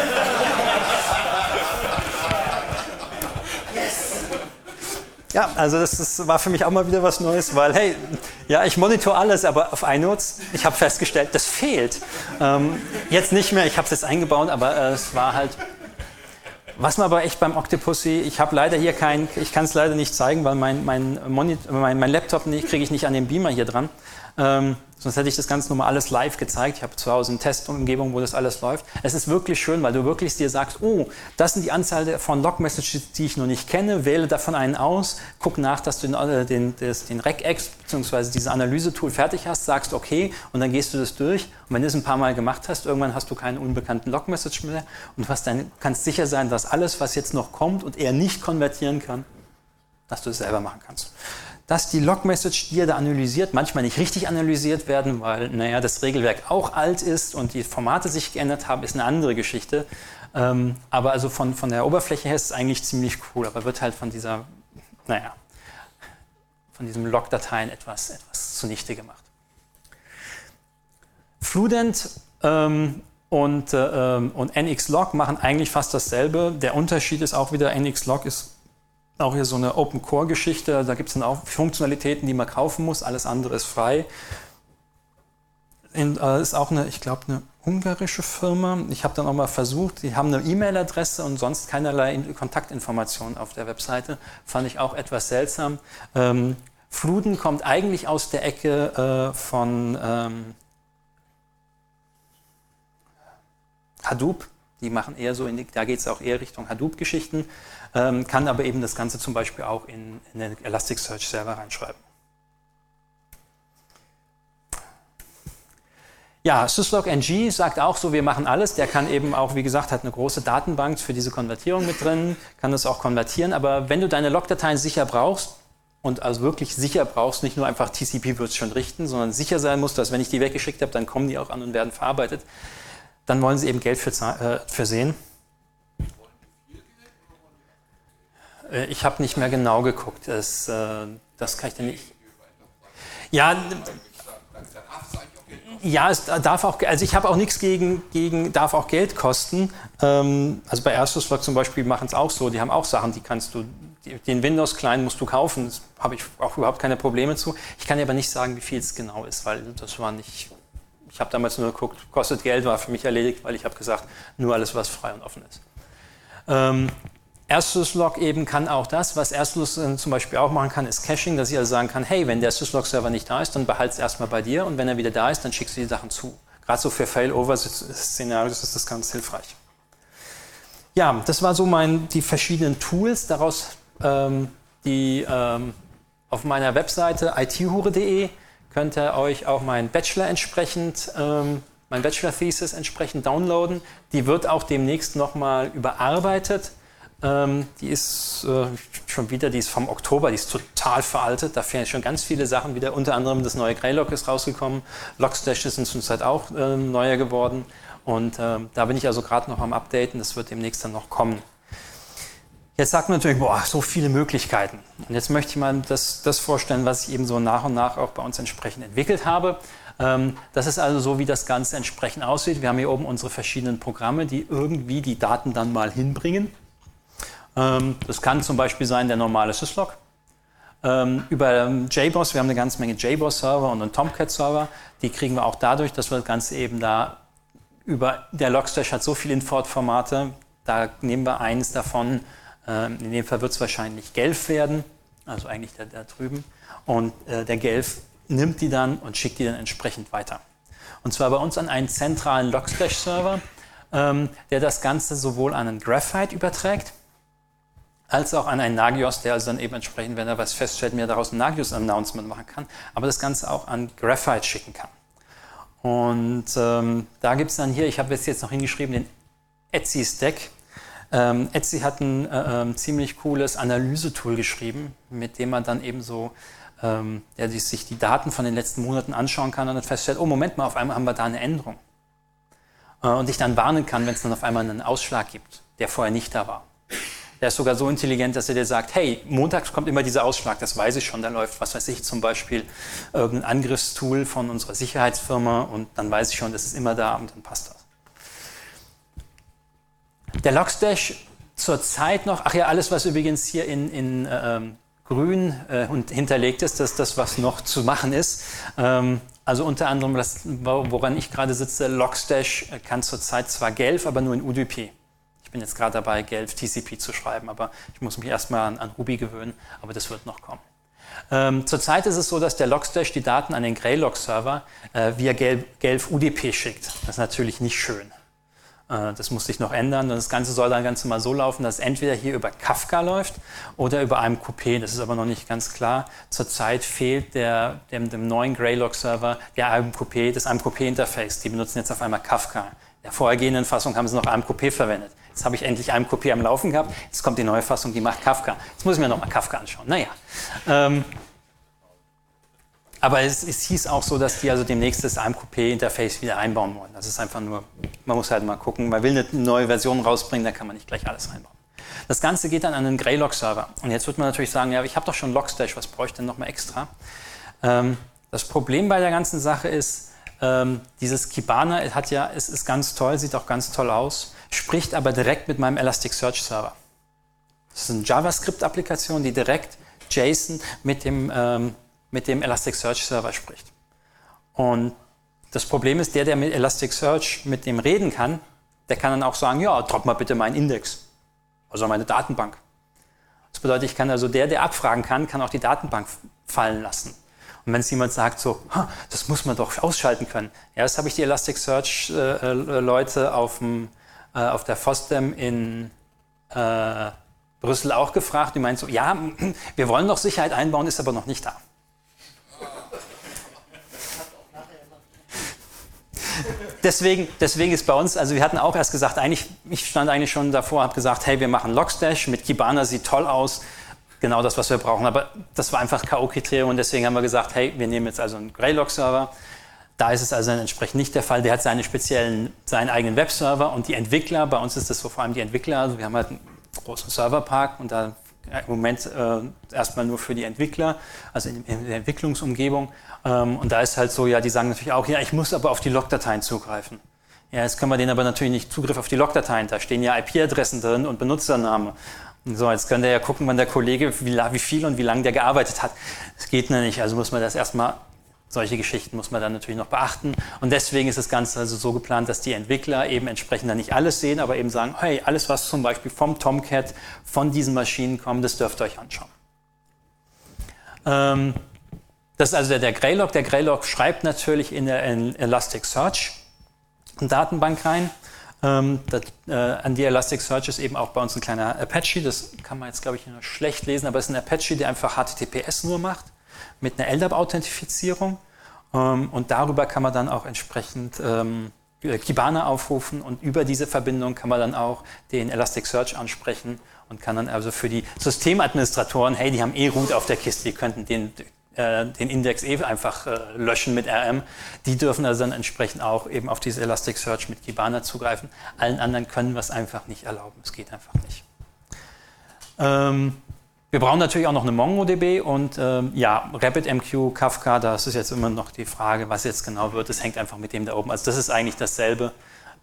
Ja, also das war für mich auch mal wieder was Neues, weil, hey, ja, ich monitor alles, aber auf iNotes, ich habe festgestellt, das fehlt. Jetzt nicht mehr, ich habe es jetzt eingebaut, aber es war halt... Was man aber echt beim Octopussy, ich habe leider hier ich kann es leider nicht zeigen, weil mein Laptop kriege ich nicht an den Beamer hier dran. Sonst hätte ich das Ganze nochmal alles live gezeigt. Ich habe zu Hause eine Testumgebung, wo das alles läuft. Es ist wirklich schön, weil du wirklich dir sagst, oh, das sind die Anzahl von Log-Messages, die ich noch nicht kenne, wähle davon einen aus, guck nach, dass du den Regex bzw. dieses Analyse-Tool fertig hast, sagst okay und dann gehst du das durch. Und wenn du es ein paar Mal gemacht hast, irgendwann hast du keine unbekannten Log-Message mehr und kannst sicher sein, dass alles, was jetzt noch kommt und er nicht konvertieren kann, dass du es selber machen kannst. Dass die Log-Message, die er da analysiert, manchmal nicht richtig analysiert werden, weil das Regelwerk auch alt ist und die Formate sich geändert haben, ist eine andere Geschichte. Aber also von der Oberfläche her ist es eigentlich ziemlich cool, aber wird halt von diesem Log-Dateien etwas zunichte gemacht. Fluent und NXLog machen eigentlich fast dasselbe. Der Unterschied ist auch wieder, NXLog ist auch hier so eine Open-Core-Geschichte, da gibt es dann auch Funktionalitäten, die man kaufen muss, alles andere ist frei. Ist auch eine ungarische Firma. Ich habe dann auch mal versucht, die haben eine E-Mail-Adresse und sonst keinerlei Kontaktinformationen auf der Webseite. Fand ich auch etwas seltsam. Fluent kommt eigentlich aus der Ecke von Hadoop. Die machen eher so, da geht es auch eher Richtung Hadoop-Geschichten, kann aber eben das Ganze zum Beispiel auch in den Elasticsearch selber reinschreiben. Ja, syslog-ng sagt auch so, wir machen alles. Der kann eben auch, wie gesagt, hat eine große Datenbank für diese Konvertierung mit drin, kann das auch konvertieren. Aber wenn du deine Logdateien sicher brauchst, und also wirklich sicher brauchst, nicht nur einfach TCP wird es schon richten, sondern sicher sein musst, dass wenn ich die weggeschickt habe, dann kommen die auch an und werden verarbeitet, dann wollen sie eben Geld für sehen. Ich habe nicht mehr genau geguckt. Das kann ich dir nicht. Ja, es darf auch, also ich habe auch nichts gegen darf auch Geld kosten. Also bei AirSyslog zum Beispiel machen es auch so, die haben auch Sachen, die kannst du, den Windows-Client musst du kaufen, das habe ich auch überhaupt keine Probleme zu. Ich kann dir aber nicht sagen, wie viel es genau ist, weil das war nicht, ich habe damals nur geguckt, kostet Geld, war für mich erledigt, weil ich habe gesagt, nur alles, was frei und offen ist. AirSyslog eben kann auch das, was AirSyslog zum Beispiel auch machen kann, ist Caching, dass ich also sagen kann, hey, wenn der Syslog-Server nicht da ist, dann behalte es erstmal bei dir und wenn er wieder da ist, dann schickst du die Sachen zu. Gerade so für Failover-Szenarios ist das ganz hilfreich. Ja, das war so die verschiedenen Tools, daraus auf meiner Webseite ithure.de könnt ihr euch auch mein Bachelor-Thesis entsprechend downloaden. Die wird auch demnächst nochmal überarbeitet. Die ist die ist vom Oktober, die ist total veraltet. Da fehlen schon ganz viele Sachen wieder. Unter anderem das neue Greylog ist rausgekommen. Logstashes sind zurzeit auch neuer geworden. Und da bin ich also gerade noch am Updaten. Das wird demnächst dann noch kommen. Jetzt sagt man natürlich, boah, so viele Möglichkeiten. Und jetzt möchte ich mal das vorstellen, was ich eben so nach und nach auch bei uns entsprechend entwickelt habe. Das ist also so, wie das Ganze entsprechend aussieht. Wir haben hier oben unsere verschiedenen Programme, die irgendwie die Daten dann mal hinbringen. Das kann zum Beispiel sein der normale Syslog. Über JBoss, wir haben eine ganze Menge JBoss-Server und einen Tomcat-Server. Die kriegen wir auch dadurch, dass wir das Ganze eben da der Logstash hat so viele Import-Formate, da nehmen wir eines davon. In dem Fall wird es wahrscheinlich Gelf werden, also eigentlich da drüben. Und der Gelf nimmt die dann und schickt die dann entsprechend weiter. Und zwar bei uns an einen zentralen Logstash-Server, der das Ganze sowohl an einen Graphite überträgt, als auch an einen Nagios, der also dann eben entsprechend, wenn er was feststellt, mir daraus ein Nagios-Announcement machen kann, aber das Ganze auch an Graphite schicken kann. Und da gibt es dann hier, ich habe jetzt noch hingeschrieben, den Etsy-Stack. Etsy hat ein ziemlich cooles Analyse-Tool geschrieben, mit dem man dann eben so sich die Daten von den letzten Monaten anschauen kann und dann feststellt, oh Moment mal, auf einmal haben wir da eine Änderung. Und dich dann warnen kann, wenn es dann auf einmal einen Ausschlag gibt, der vorher nicht da war. Der ist sogar so intelligent, dass er dir sagt, hey, montags kommt immer dieser Ausschlag, das weiß ich schon, da läuft, was weiß ich, zum Beispiel irgendein Angriffstool von unserer Sicherheitsfirma und dann weiß ich schon, das ist immer da und dann passt das. Der Logstash zurzeit noch, ach ja, alles, was übrigens hier in grün hinterlegt ist, das ist das, was noch zu machen ist. Also unter anderem, woran ich gerade sitze, Logstash kann zurzeit zwar Gelf, aber nur in UDP. Ich bin jetzt gerade dabei, Gelf TCP zu schreiben, aber ich muss mich erstmal an Ruby gewöhnen, aber das wird noch kommen. Zurzeit ist es so, dass der Logstash die Daten an den Graylog-Server via Gelf UDP schickt. Das ist natürlich nicht schön. Das muss sich noch ändern und das Ganze soll dann ganz mal so laufen, dass es entweder hier über Kafka läuft oder über AMQP. Das ist aber noch nicht ganz klar. Zurzeit fehlt dem neuen Graylog-Server das AMQP-Interface. Die benutzen jetzt auf einmal Kafka. In der vorhergehenden Fassung haben sie noch AMQP verwendet. Jetzt habe ich endlich AMQP am Laufen gehabt. Jetzt kommt die neue Fassung, die macht Kafka. Jetzt muss ich mir nochmal Kafka anschauen. Naja. Aber es hieß auch so, dass die also demnächst das AMQP-Interface wieder einbauen wollen. Das ist einfach nur, man muss halt mal gucken, man will eine neue Version rausbringen, da kann man nicht gleich alles einbauen. Das Ganze geht dann an einen Graylog-Server. Und jetzt wird man natürlich sagen, ja, ich habe doch schon Logstash, was bräuchte ich denn nochmal extra? Das Problem bei der ganzen Sache ist, dieses Kibana es ist ganz toll, sieht auch ganz toll aus, spricht aber direkt mit meinem Elasticsearch-Server. Das ist eine JavaScript-Applikation, die direkt JSON mit dem Elasticsearch-Server spricht. Und das Problem ist, der mit Elasticsearch mit dem reden kann, der kann dann auch sagen, ja, drop mal bitte meinen Index, also meine Datenbank. Das bedeutet, ich kann also der abfragen kann auch die Datenbank fallen lassen. Und wenn es jemand sagt so, das muss man doch ausschalten können. Ja, das habe ich die Elasticsearch-Leute auf der FOSDEM in Brüssel auch gefragt. Die meinen so, ja, wir wollen doch Sicherheit einbauen, ist aber noch nicht da. Deswegen ist bei uns, also wir hatten auch erst gesagt, ich stand eigentlich schon davor, habe gesagt, hey, wir machen Logstash mit Kibana, sieht toll aus, genau das, was wir brauchen. Aber das war einfach K.O.-Kriterium und deswegen haben wir gesagt, hey, wir nehmen jetzt also einen Graylog-Server. Da ist es also entsprechend nicht der Fall. Der hat seinen eigenen Webserver und die Entwickler, bei uns ist das so vor allem die Entwickler, also wir haben halt einen großen Serverpark und da im Moment erstmal nur für die Entwickler, also in der Entwicklungsumgebung. Und da ist halt so, ja, die sagen natürlich auch, ja, ich muss aber auf die Logdateien zugreifen. Ja, jetzt können wir denen aber natürlich nicht Zugriff auf die Logdateien. Da stehen ja IP-Adressen drin und Benutzername. Und so, jetzt könnt ihr ja gucken, wann der Kollege, wie viel und wie lange der gearbeitet hat. Das geht nicht, also muss man das erstmal, solche Geschichten muss man dann natürlich noch beachten. Und deswegen ist das Ganze also so geplant, dass die Entwickler eben entsprechend dann nicht alles sehen, aber eben sagen, hey, alles, was zum Beispiel vom Tomcat, von diesen Maschinen kommt, das dürft ihr euch anschauen. Das ist also der Graylog. Der Graylog schreibt natürlich in Elasticsearch eine Datenbank rein. An die Elasticsearch ist eben auch bei uns ein kleiner Apache. Das kann man jetzt, glaube ich, nur schlecht lesen, aber es ist ein Apache, der einfach HTTPS nur macht, mit einer LDAP-Authentifizierung. Und darüber kann man dann auch entsprechend Kibana aufrufen und über diese Verbindung kann man dann auch den Elasticsearch ansprechen und kann dann also für die Systemadministratoren, hey, die haben root auf der Kiste, die könnten den Index einfach löschen mit RM. Die dürfen also dann entsprechend auch eben auf diese Elasticsearch mit Kibana zugreifen. Allen anderen können wir es einfach nicht erlauben. Es geht einfach nicht. Wir brauchen natürlich auch noch eine MongoDB und RabbitMQ, Kafka, das ist jetzt immer noch die Frage, was jetzt genau wird. Das hängt einfach mit dem da oben. Also das ist eigentlich dasselbe.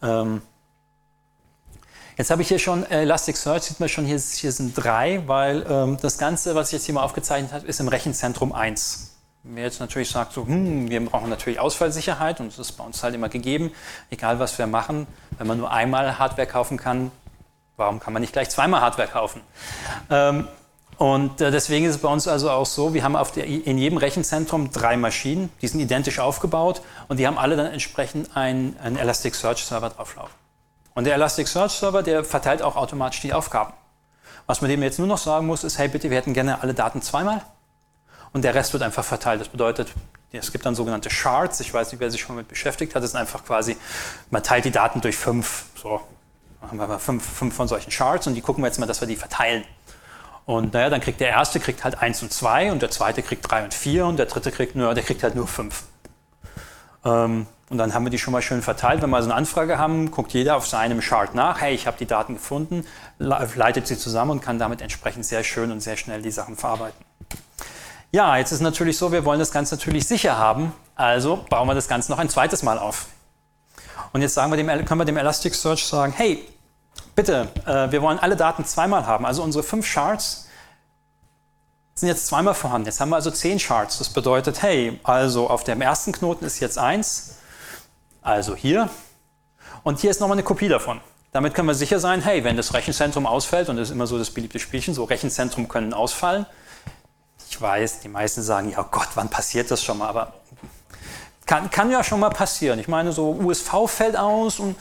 Jetzt habe ich hier schon Elasticsearch, sieht man schon, hier sind 3, weil das Ganze, was ich jetzt hier mal aufgezeichnet habe, ist im Rechenzentrum 1. Wer jetzt natürlich sagt, so, wir brauchen natürlich Ausfallsicherheit und das ist bei uns halt immer gegeben, egal was wir machen. Wenn man nur einmal Hardware kaufen kann, warum kann man nicht gleich zweimal Hardware kaufen? Und deswegen ist es bei uns also auch so, wir haben in jedem Rechenzentrum 3 Maschinen, die sind identisch aufgebaut und die haben alle dann entsprechend einen Elasticsearch-Server drauflaufen. Und der Elasticsearch-Server, der verteilt auch automatisch die Aufgaben. Was man dem jetzt nur noch sagen muss, ist, hey bitte, wir hätten gerne alle Daten zweimal und der Rest wird einfach verteilt. Das bedeutet, es gibt dann sogenannte Shards, ich weiß nicht, wer sich schon mit beschäftigt hat, das ist einfach quasi, man teilt die Daten durch 5, so, machen wir mal 5 von solchen Shards und die gucken wir jetzt mal, dass wir die verteilen. Und naja, dann kriegt der erste halt 1 und 2 und der zweite kriegt 3 und 4 und der dritte kriegt halt nur 5. Und dann haben wir die schon mal schön verteilt. Wenn wir so eine Anfrage haben, guckt jeder auf seinem Chart nach. Hey, ich habe die Daten gefunden, leitet sie zusammen und kann damit entsprechend sehr schön und sehr schnell die Sachen verarbeiten. Ja, jetzt ist natürlich so, wir wollen das Ganze natürlich sicher haben. Also bauen wir das Ganze noch ein zweites Mal auf. Und jetzt können wir dem Elasticsearch sagen, hey, bitte, wir wollen alle Daten zweimal haben. Also unsere 5 Charts sind jetzt zweimal vorhanden. Jetzt haben wir also 10 Charts. Das bedeutet, hey, also auf dem ersten Knoten ist jetzt 1, also hier. Und hier ist nochmal eine Kopie davon. Damit können wir sicher sein, hey, wenn das Rechenzentrum ausfällt, und das ist immer so das beliebte Spielchen, so Rechenzentrum können ausfallen. Ich weiß, die meisten sagen, ja Gott, wann passiert das schon mal? Aber kann ja schon mal passieren. Ich meine, so USV fällt aus und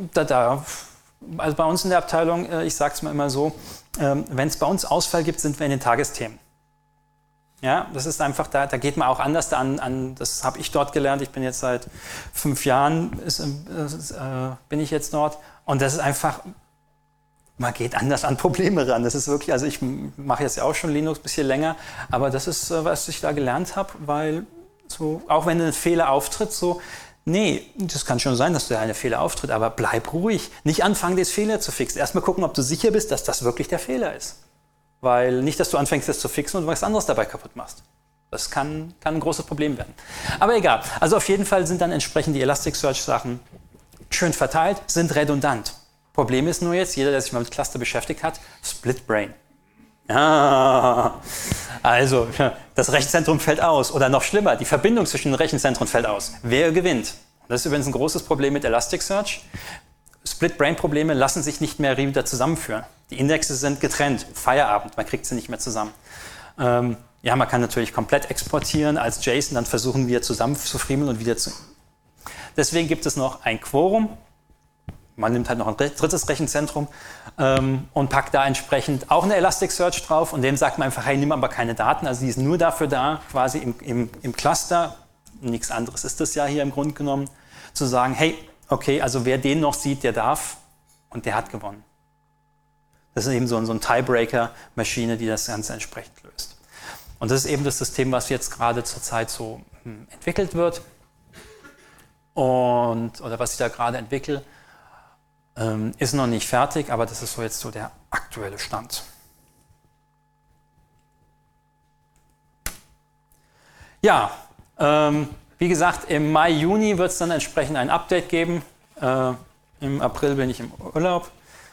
also bei uns in der Abteilung, ich sage es mal immer so, wenn es bei uns Ausfall gibt, sind wir in den Tagesthemen. Ja, das ist einfach, da geht man auch anders an, das habe ich dort gelernt, ich bin jetzt seit 5 Jahren, bin ich jetzt dort und das ist einfach, man geht anders an Probleme ran, das ist wirklich, also ich mache jetzt ja auch schon Linux ein bisschen länger, aber das ist, was ich da gelernt habe, weil so, auch wenn ein Fehler auftritt, so, nee, das kann schon sein, dass da ein Fehler auftritt, aber bleib ruhig, nicht anfangen, den Fehler zu fixen, erstmal gucken, ob du sicher bist, dass das wirklich der Fehler ist. Weil nicht, dass du anfängst, das zu fixen und was anderes dabei kaputt machst. Das kann ein großes Problem werden. Aber egal. Also auf jeden Fall sind dann entsprechend die Elasticsearch-Sachen schön verteilt, sind redundant. Problem ist nur jetzt, jeder, der sich mal mit Cluster beschäftigt hat, Split Brain. Ja, also das Rechenzentrum fällt aus. Oder noch schlimmer, die Verbindung zwischen den Rechenzentren fällt aus. Wer gewinnt? Das ist übrigens ein großes Problem mit Elasticsearch. Split-Brain-Probleme lassen sich nicht mehr wieder zusammenführen. Die Indexe sind getrennt, Feierabend, man kriegt sie nicht mehr zusammen. Ja, man kann natürlich komplett exportieren als JSON, dann versuchen wir zusammenzufriemeln und wieder zu... Deswegen gibt es noch ein Quorum, man nimmt halt noch ein drittes Rechenzentrum und packt da entsprechend auch eine Elasticsearch drauf und dem sagt man einfach, hey, nimm aber keine Daten, also die ist nur dafür da, quasi im Cluster, nichts anderes ist das ja hier im Grunde genommen, zu sagen, hey, okay, also wer den noch sieht, der darf und der hat gewonnen. Das ist eben so ein Tiebreaker-Maschine, die das Ganze entsprechend löst. Und das ist eben das System, was jetzt gerade zurzeit so entwickelt wird oder was ich da gerade entwickle, ist noch nicht fertig, aber das ist so jetzt so der aktuelle Stand. Ja, wie gesagt, im Mai, Juni wird es dann entsprechend ein Update geben. Im April bin ich im Urlaub.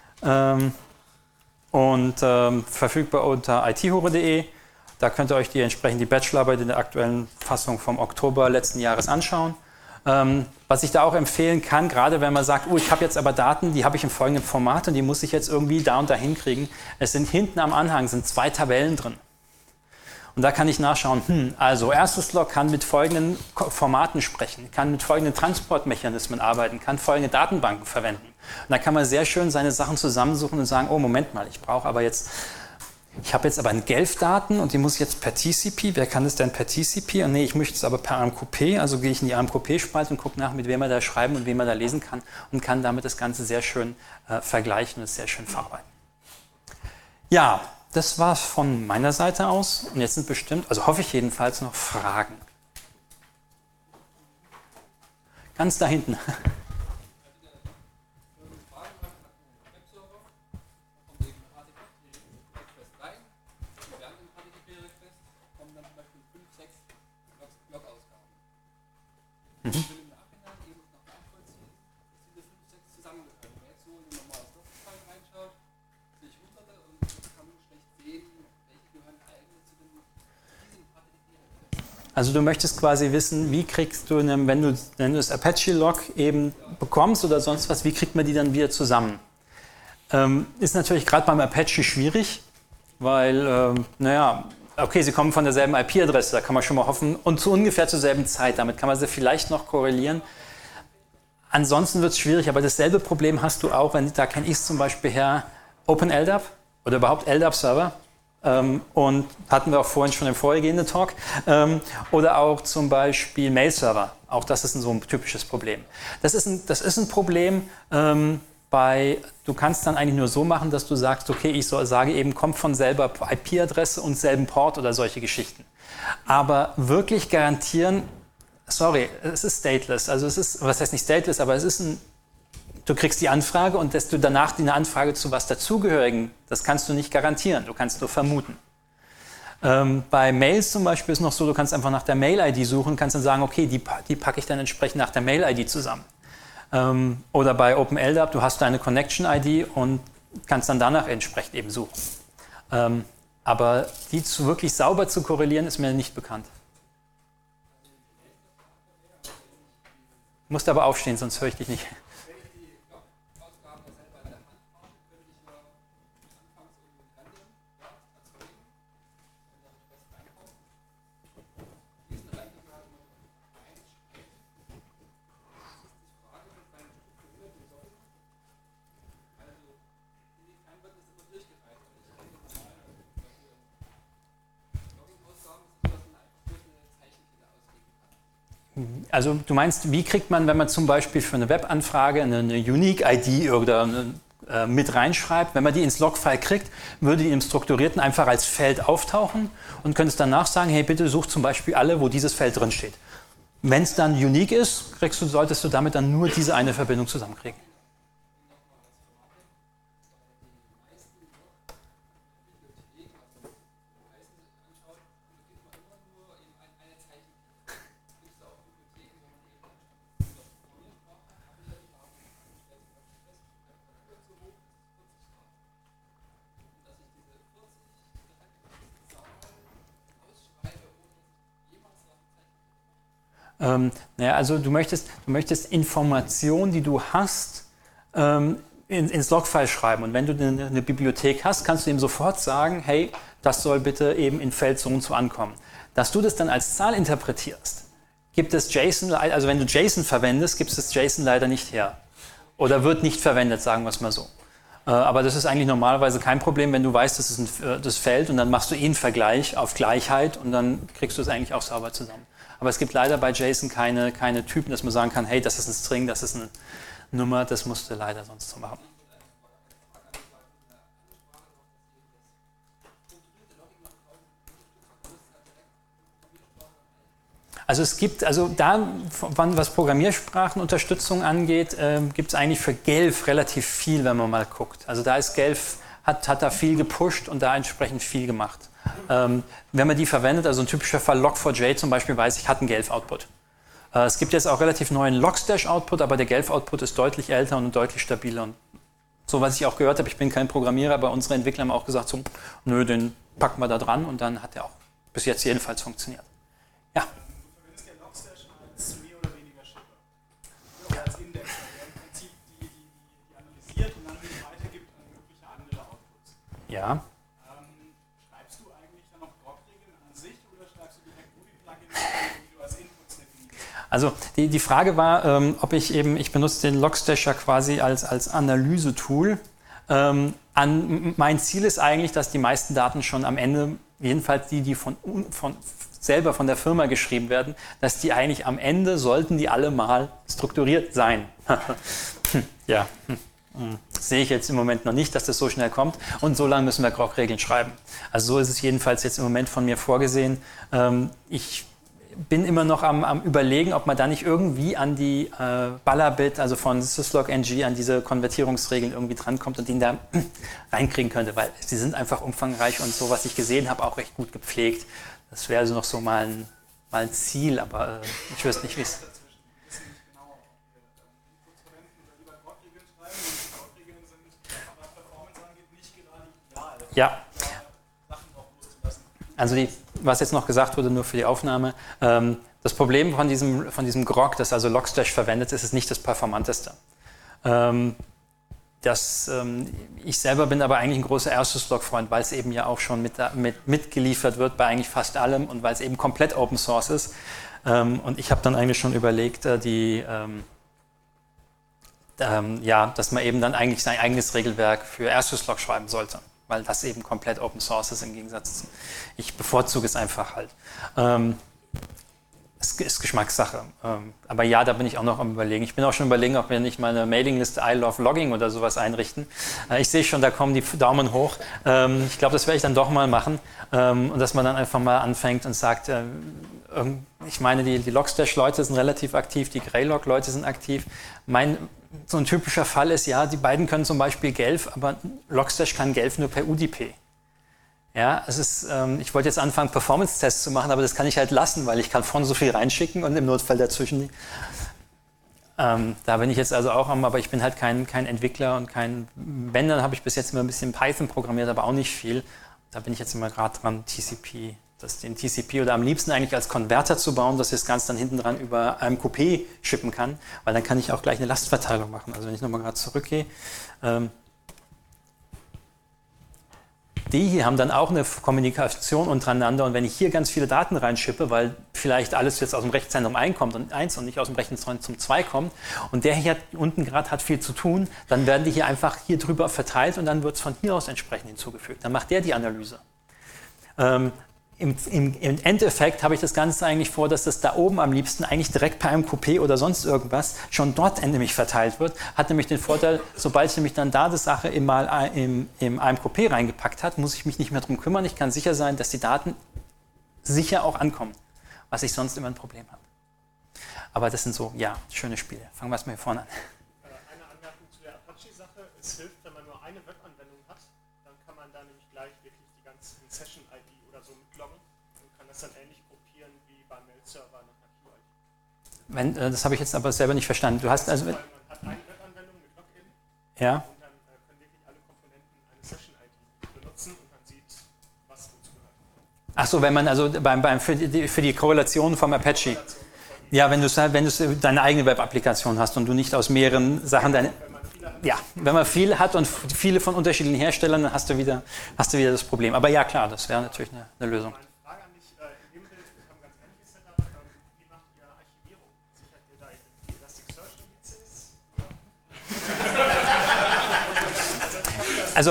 Verfügbar unter ithure.de. Da könnt ihr euch die Bachelorarbeit in der aktuellen Fassung vom Oktober letzten Jahres anschauen. Was ich da auch empfehlen kann, gerade wenn man sagt, ich habe jetzt aber Daten, die habe ich im folgenden Format und die muss ich jetzt irgendwie da und da hinkriegen. Es sind hinten am Anhang 2 Tabellen drin. Und da kann ich nachschauen, also erstes Log kann mit folgenden Formaten sprechen, kann mit folgenden Transportmechanismen arbeiten, kann folgende Datenbanken verwenden. Und da kann man sehr schön seine Sachen zusammensuchen und sagen, Moment mal, ich habe jetzt aber Gelf-Daten und die muss ich jetzt per TCP, wer kann das denn per TCP? Und nee, ich möchte es aber per AMQP, also gehe ich in die AMQP-Spalte und gucke nach, mit wem man da schreiben und wem man da lesen kann und kann damit das Ganze sehr schön vergleichen und es sehr schön verarbeiten. Ja, das war es von meiner Seite aus und jetzt sind bestimmt, also hoffe ich jedenfalls, noch Fragen. Ganz da hinten. Also du möchtest quasi wissen, wie kriegst du, wenn du das Apache-Log eben bekommst oder sonst was, wie kriegt man die dann wieder zusammen? Ist natürlich gerade beim Apache schwierig, weil, okay, sie kommen von derselben IP-Adresse, da kann man schon mal hoffen, und zu ungefähr zur selben Zeit, damit kann man sie vielleicht noch korrelieren. Ansonsten wird es schwierig, aber dasselbe Problem hast du auch, da kenne ich es zum Beispiel her, OpenLDAP oder überhaupt LDAP-Server. Und hatten wir auch vorhin schon im vorhergehenden Talk, oder auch zum Beispiel Mail-Server. Auch das ist so ein typisches Problem. Das ist ein Problem, du kannst dann eigentlich nur so machen, dass du sagst, okay, ich sage eben, kommt von selber IP-Adresse und selben Port oder solche Geschichten. Aber wirklich garantieren, Sorry, es ist stateless. Also es ist, was heißt nicht stateless, aber es ist du kriegst die Anfrage und dass du danach eine Anfrage zu was dazugehörigen, das kannst du nicht garantieren, du kannst nur vermuten. Bei Mails zum Beispiel ist es noch so, du kannst einfach nach der Mail-ID suchen, kannst dann sagen, okay, die packe ich dann entsprechend nach der Mail-ID zusammen. Oder bei OpenLDAP, du hast deine Connection-ID und kannst dann danach entsprechend eben suchen. Aber die wirklich sauber zu korrelieren, ist mir nicht bekannt. Du musst aber aufstehen, sonst höre ich dich nicht. Also du meinst, wie kriegt man, wenn man zum Beispiel für eine Webanfrage eine Unique-ID oder mit reinschreibt, wenn man die ins Logfile kriegt, würde die im Strukturierten einfach als Feld auftauchen und könntest danach sagen, hey, bitte such zum Beispiel alle, wo dieses Feld drin steht. Wenn es dann unique ist, solltest du damit dann nur diese eine Verbindung zusammenkriegen. Also du möchtest Informationen, die du hast, ins Logfile schreiben. Und wenn du eine Bibliothek hast, kannst du ihm sofort sagen, hey, das soll bitte eben in Feld so und so ankommen. Dass du das dann als Zahl interpretierst, gibt es JSON, also wenn du JSON verwendest, gibt es das JSON leider nicht her. Oder wird nicht verwendet, sagen wir es mal so. Aber das ist eigentlich normalerweise kein Problem, wenn du weißt, das ist das Feld und dann machst du einen Vergleich auf Gleichheit und dann kriegst du es eigentlich auch sauber zusammen. Aber es gibt leider bei JSON keine Typen, dass man sagen kann, hey, das ist ein String, das ist eine Nummer, das musst du leider sonst so machen. Also es gibt, was Programmiersprachenunterstützung angeht, gibt es eigentlich für Gelf relativ viel, wenn man mal guckt. Also da ist Gelf, hat da viel gepusht und da entsprechend viel gemacht. Wenn man die verwendet, also ein typischer Fall Log4j zum Beispiel, weiß ich, hat einen Gelf-Output. Es gibt jetzt auch relativ neuen Logstash-Output, aber der Gelf-Output ist deutlich älter und deutlich stabiler. Und so, was ich auch gehört habe, ich bin kein Programmierer, aber unsere Entwickler haben auch gesagt, so, nö, den packen wir da dran und dann hat der auch bis jetzt jedenfalls funktioniert. Ja. Du verwendest ja Logstash als mehr oder weniger Shipper. Oder als Index, der im Prinzip die analysiert und dann weitergibt an mögliche andere Outputs. Ja. Also die Frage war, ob ich benutze den Logstash ja quasi als Analyse-Tool. Mein Ziel ist eigentlich, dass die meisten Daten schon am Ende, jedenfalls die selber von der Firma geschrieben werden, dass die eigentlich am Ende, sollten die alle mal strukturiert sein. Ja, sehe ich jetzt im Moment noch nicht, dass das so schnell kommt und so lange müssen wir Grok-Regeln schreiben. Also so ist es jedenfalls jetzt im Moment von mir vorgesehen. Ich bin immer noch am Überlegen, ob man da nicht irgendwie an die Ballerbit, also von syslog-ng, an diese Konvertierungsregeln irgendwie drankommt und den da reinkriegen könnte, weil sie sind einfach umfangreich und so, was ich gesehen habe, auch recht gut gepflegt. Das wäre also noch so mal ein Ziel, aber ich wüsste nicht, wie es... Ja. Also was jetzt noch gesagt wurde, nur für die Aufnahme, das Problem von diesem Grok, das also Logstash verwendet, ist es nicht das performanteste. Ich selber bin aber eigentlich ein großer RSys-Log-Freund, weil es eben ja auch schon mitgeliefert wird bei eigentlich fast allem und weil es eben komplett Open Source ist. Und ich habe dann eigentlich schon überlegt, dass man eben dann eigentlich sein eigenes Regelwerk für RSys-Log schreiben sollte, weil das eben komplett Open Source ist im Gegensatz zu, ich bevorzuge es einfach halt. Es ist Geschmackssache. Aber ja, da bin ich auch noch am Überlegen. Ich bin auch schon überlegen, ob wir nicht mal eine Mailingliste I Love Logging oder sowas einrichten. Ich sehe schon, da kommen die Daumen hoch. Ich glaube, das werde ich dann doch mal machen. Und dass man dann einfach mal anfängt und sagt, ich meine, die Logstash-Leute sind relativ aktiv, die Graylog-Leute sind aktiv. So ein typischer Fall ist, ja, die beiden können zum Beispiel Gelf, aber Logstash kann Gelf nur per UDP. Ja, ich wollte jetzt anfangen, Performance-Tests zu machen, aber das kann ich halt lassen, weil ich kann vorne so viel reinschicken und im Notfall dazwischen. Da bin ich jetzt also auch aber ich bin halt kein Entwickler und wenn, dann habe ich bis jetzt immer ein bisschen Python programmiert, aber auch nicht viel. Da bin ich jetzt immer gerade dran, den TCP oder am liebsten eigentlich als Konverter zu bauen, dass ich das Ganze dann hinten dran über AMQP schippen kann, weil dann kann ich auch gleich eine Lastverteilung machen. Also wenn ich nochmal gerade zurückgehe. Die hier haben dann auch eine Kommunikation untereinander und wenn ich hier ganz viele Daten reinschippe, weil vielleicht alles jetzt aus dem Rechenzentrum 1 und nicht aus dem Rechenzentrum 2 kommt und der hier unten gerade hat viel zu tun, dann werden die hier einfach hier drüber verteilt und dann wird es von hier aus entsprechend hinzugefügt. Dann macht der die Analyse. Im Endeffekt habe ich das Ganze eigentlich vor, dass das da oben am liebsten eigentlich direkt per MQP oder sonst irgendwas schon dort nämlich verteilt wird. Hat nämlich den Vorteil, sobald ich nämlich dann da die Sache im AMQP reingepackt hat, muss ich mich nicht mehr drum kümmern. Ich kann sicher sein, dass die Daten sicher auch ankommen, was ich sonst immer ein Problem habe. Aber das sind so, ja, schöne Spiele. Fangen wir erstmal hier vorne an. Eine Anmerkung zu der Apache-Sache. Es hilft, wenn man nur eine Webanwendung hat, dann kann man da nämlich gleich wirklich die ganzen Session-ID oder so mitloggen und kann das dann ähnlich gruppieren wie beim Mail-Server nach einer QID. Das habe ich jetzt aber selber nicht verstanden. Du hast also... Man hat eine Webanwendung mit Login ja. und dann können wirklich alle Komponenten eine Session-ID benutzen und man sieht, was wozu gehört. Ach so, wenn man also für die Korrelation vom Apache... Ja, wenn du deine eigene Web-Applikation hast und du nicht aus mehreren Sachen wenn man viel hat und viele von unterschiedlichen Herstellern, dann hast du wieder das Problem. Aber ja, klar, das wäre natürlich eine Lösung. Meine Frage an dich, in dem Bild, wir haben ein ganz ähnliches Setup, wie macht ihr Archivierung? Sichert ihr da die Elasticsearch-Indizes? Also...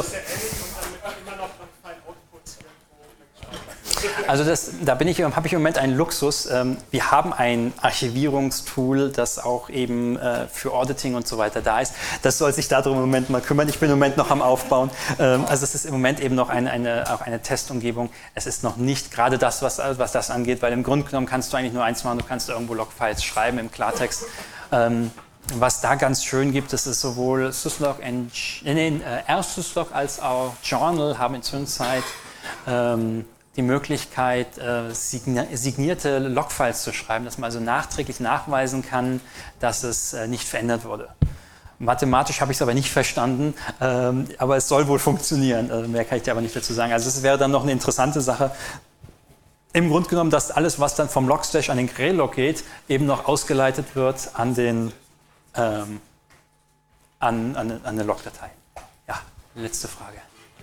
Also da habe ich im Moment einen Luxus. Wir haben ein Archivierungstool, das auch eben für Auditing und so weiter da ist. Das soll sich darum im Moment mal kümmern. Ich bin im Moment noch am Aufbauen. Also es ist im Moment eben noch auch eine Testumgebung. Es ist noch nicht gerade das, was das angeht, weil im Grunde genommen kannst du eigentlich nur eins machen. Du kannst irgendwo Logfiles schreiben im Klartext. Was da ganz schön gibt, das ist sowohl Syslog, RSyslog als auch Journal haben inzwischen die Möglichkeit, signierte Logfiles zu schreiben, dass man also nachträglich nachweisen kann, dass es nicht verändert wurde. Mathematisch habe ich es aber nicht verstanden, aber es soll wohl funktionieren. Mehr kann ich dir aber nicht dazu sagen. Also es wäre dann noch eine interessante Sache. Im Grunde genommen, dass alles, was dann vom Logstash an den Graylog geht, eben noch ausgeleitet wird an eine Logdatei. Ja, letzte Frage.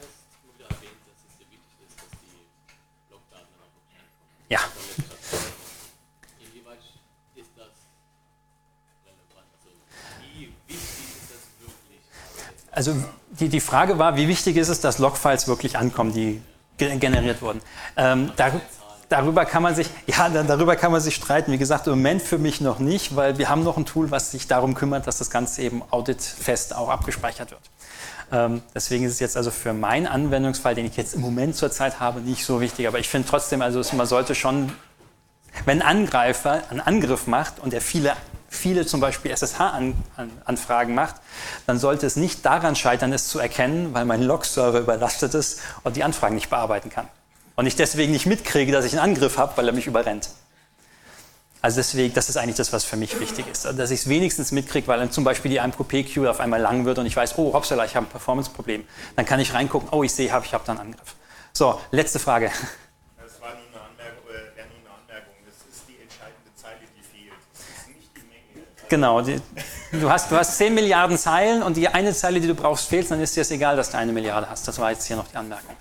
Ja. Inwieweit ist das relevant? Also wie wichtig ist das wirklich? Also die Frage war, wie wichtig ist es, dass Logfiles wirklich ankommen, die generiert wurden. Darüber kann man sich streiten. Wie gesagt, im Moment für mich noch nicht, weil wir haben noch ein Tool, was sich darum kümmert, dass das Ganze eben auditfest auch abgespeichert wird. Deswegen ist es jetzt also für meinen Anwendungsfall, den ich jetzt im Moment zurzeit habe, nicht so wichtig. Aber ich finde trotzdem, also man sollte schon, wenn ein Angreifer einen Angriff macht und er viele zum Beispiel SSH-Anfragen macht, dann sollte es nicht daran scheitern, es zu erkennen, weil mein Log-Server überlastet ist und die Anfragen nicht bearbeiten kann. Und ich deswegen nicht mitkriege, dass ich einen Angriff habe, weil er mich überrennt. Also deswegen, das ist eigentlich das, was für mich wichtig ist. Dass ich es wenigstens mitkriege, weil dann zum Beispiel die AMQP-Queue auf einmal lang wird und ich weiß, oh, hoppsala, ich habe ein Performance-Problem. Dann kann ich reingucken, oh, ich sehe, ich habe da einen Angriff. So, letzte Frage. Das war nur eine Anmerkung. Das ist die entscheidende Zeile, die fehlt. Das ist nicht die Menge. Genau. Du hast 10 Milliarden Zeilen und die eine Zeile, die du brauchst, fehlt, dann ist dir das egal, dass du 1 Milliarde hast. Das war jetzt hier noch die Anmerkung.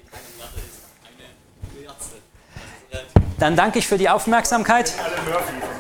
Dann danke ich für die Aufmerksamkeit.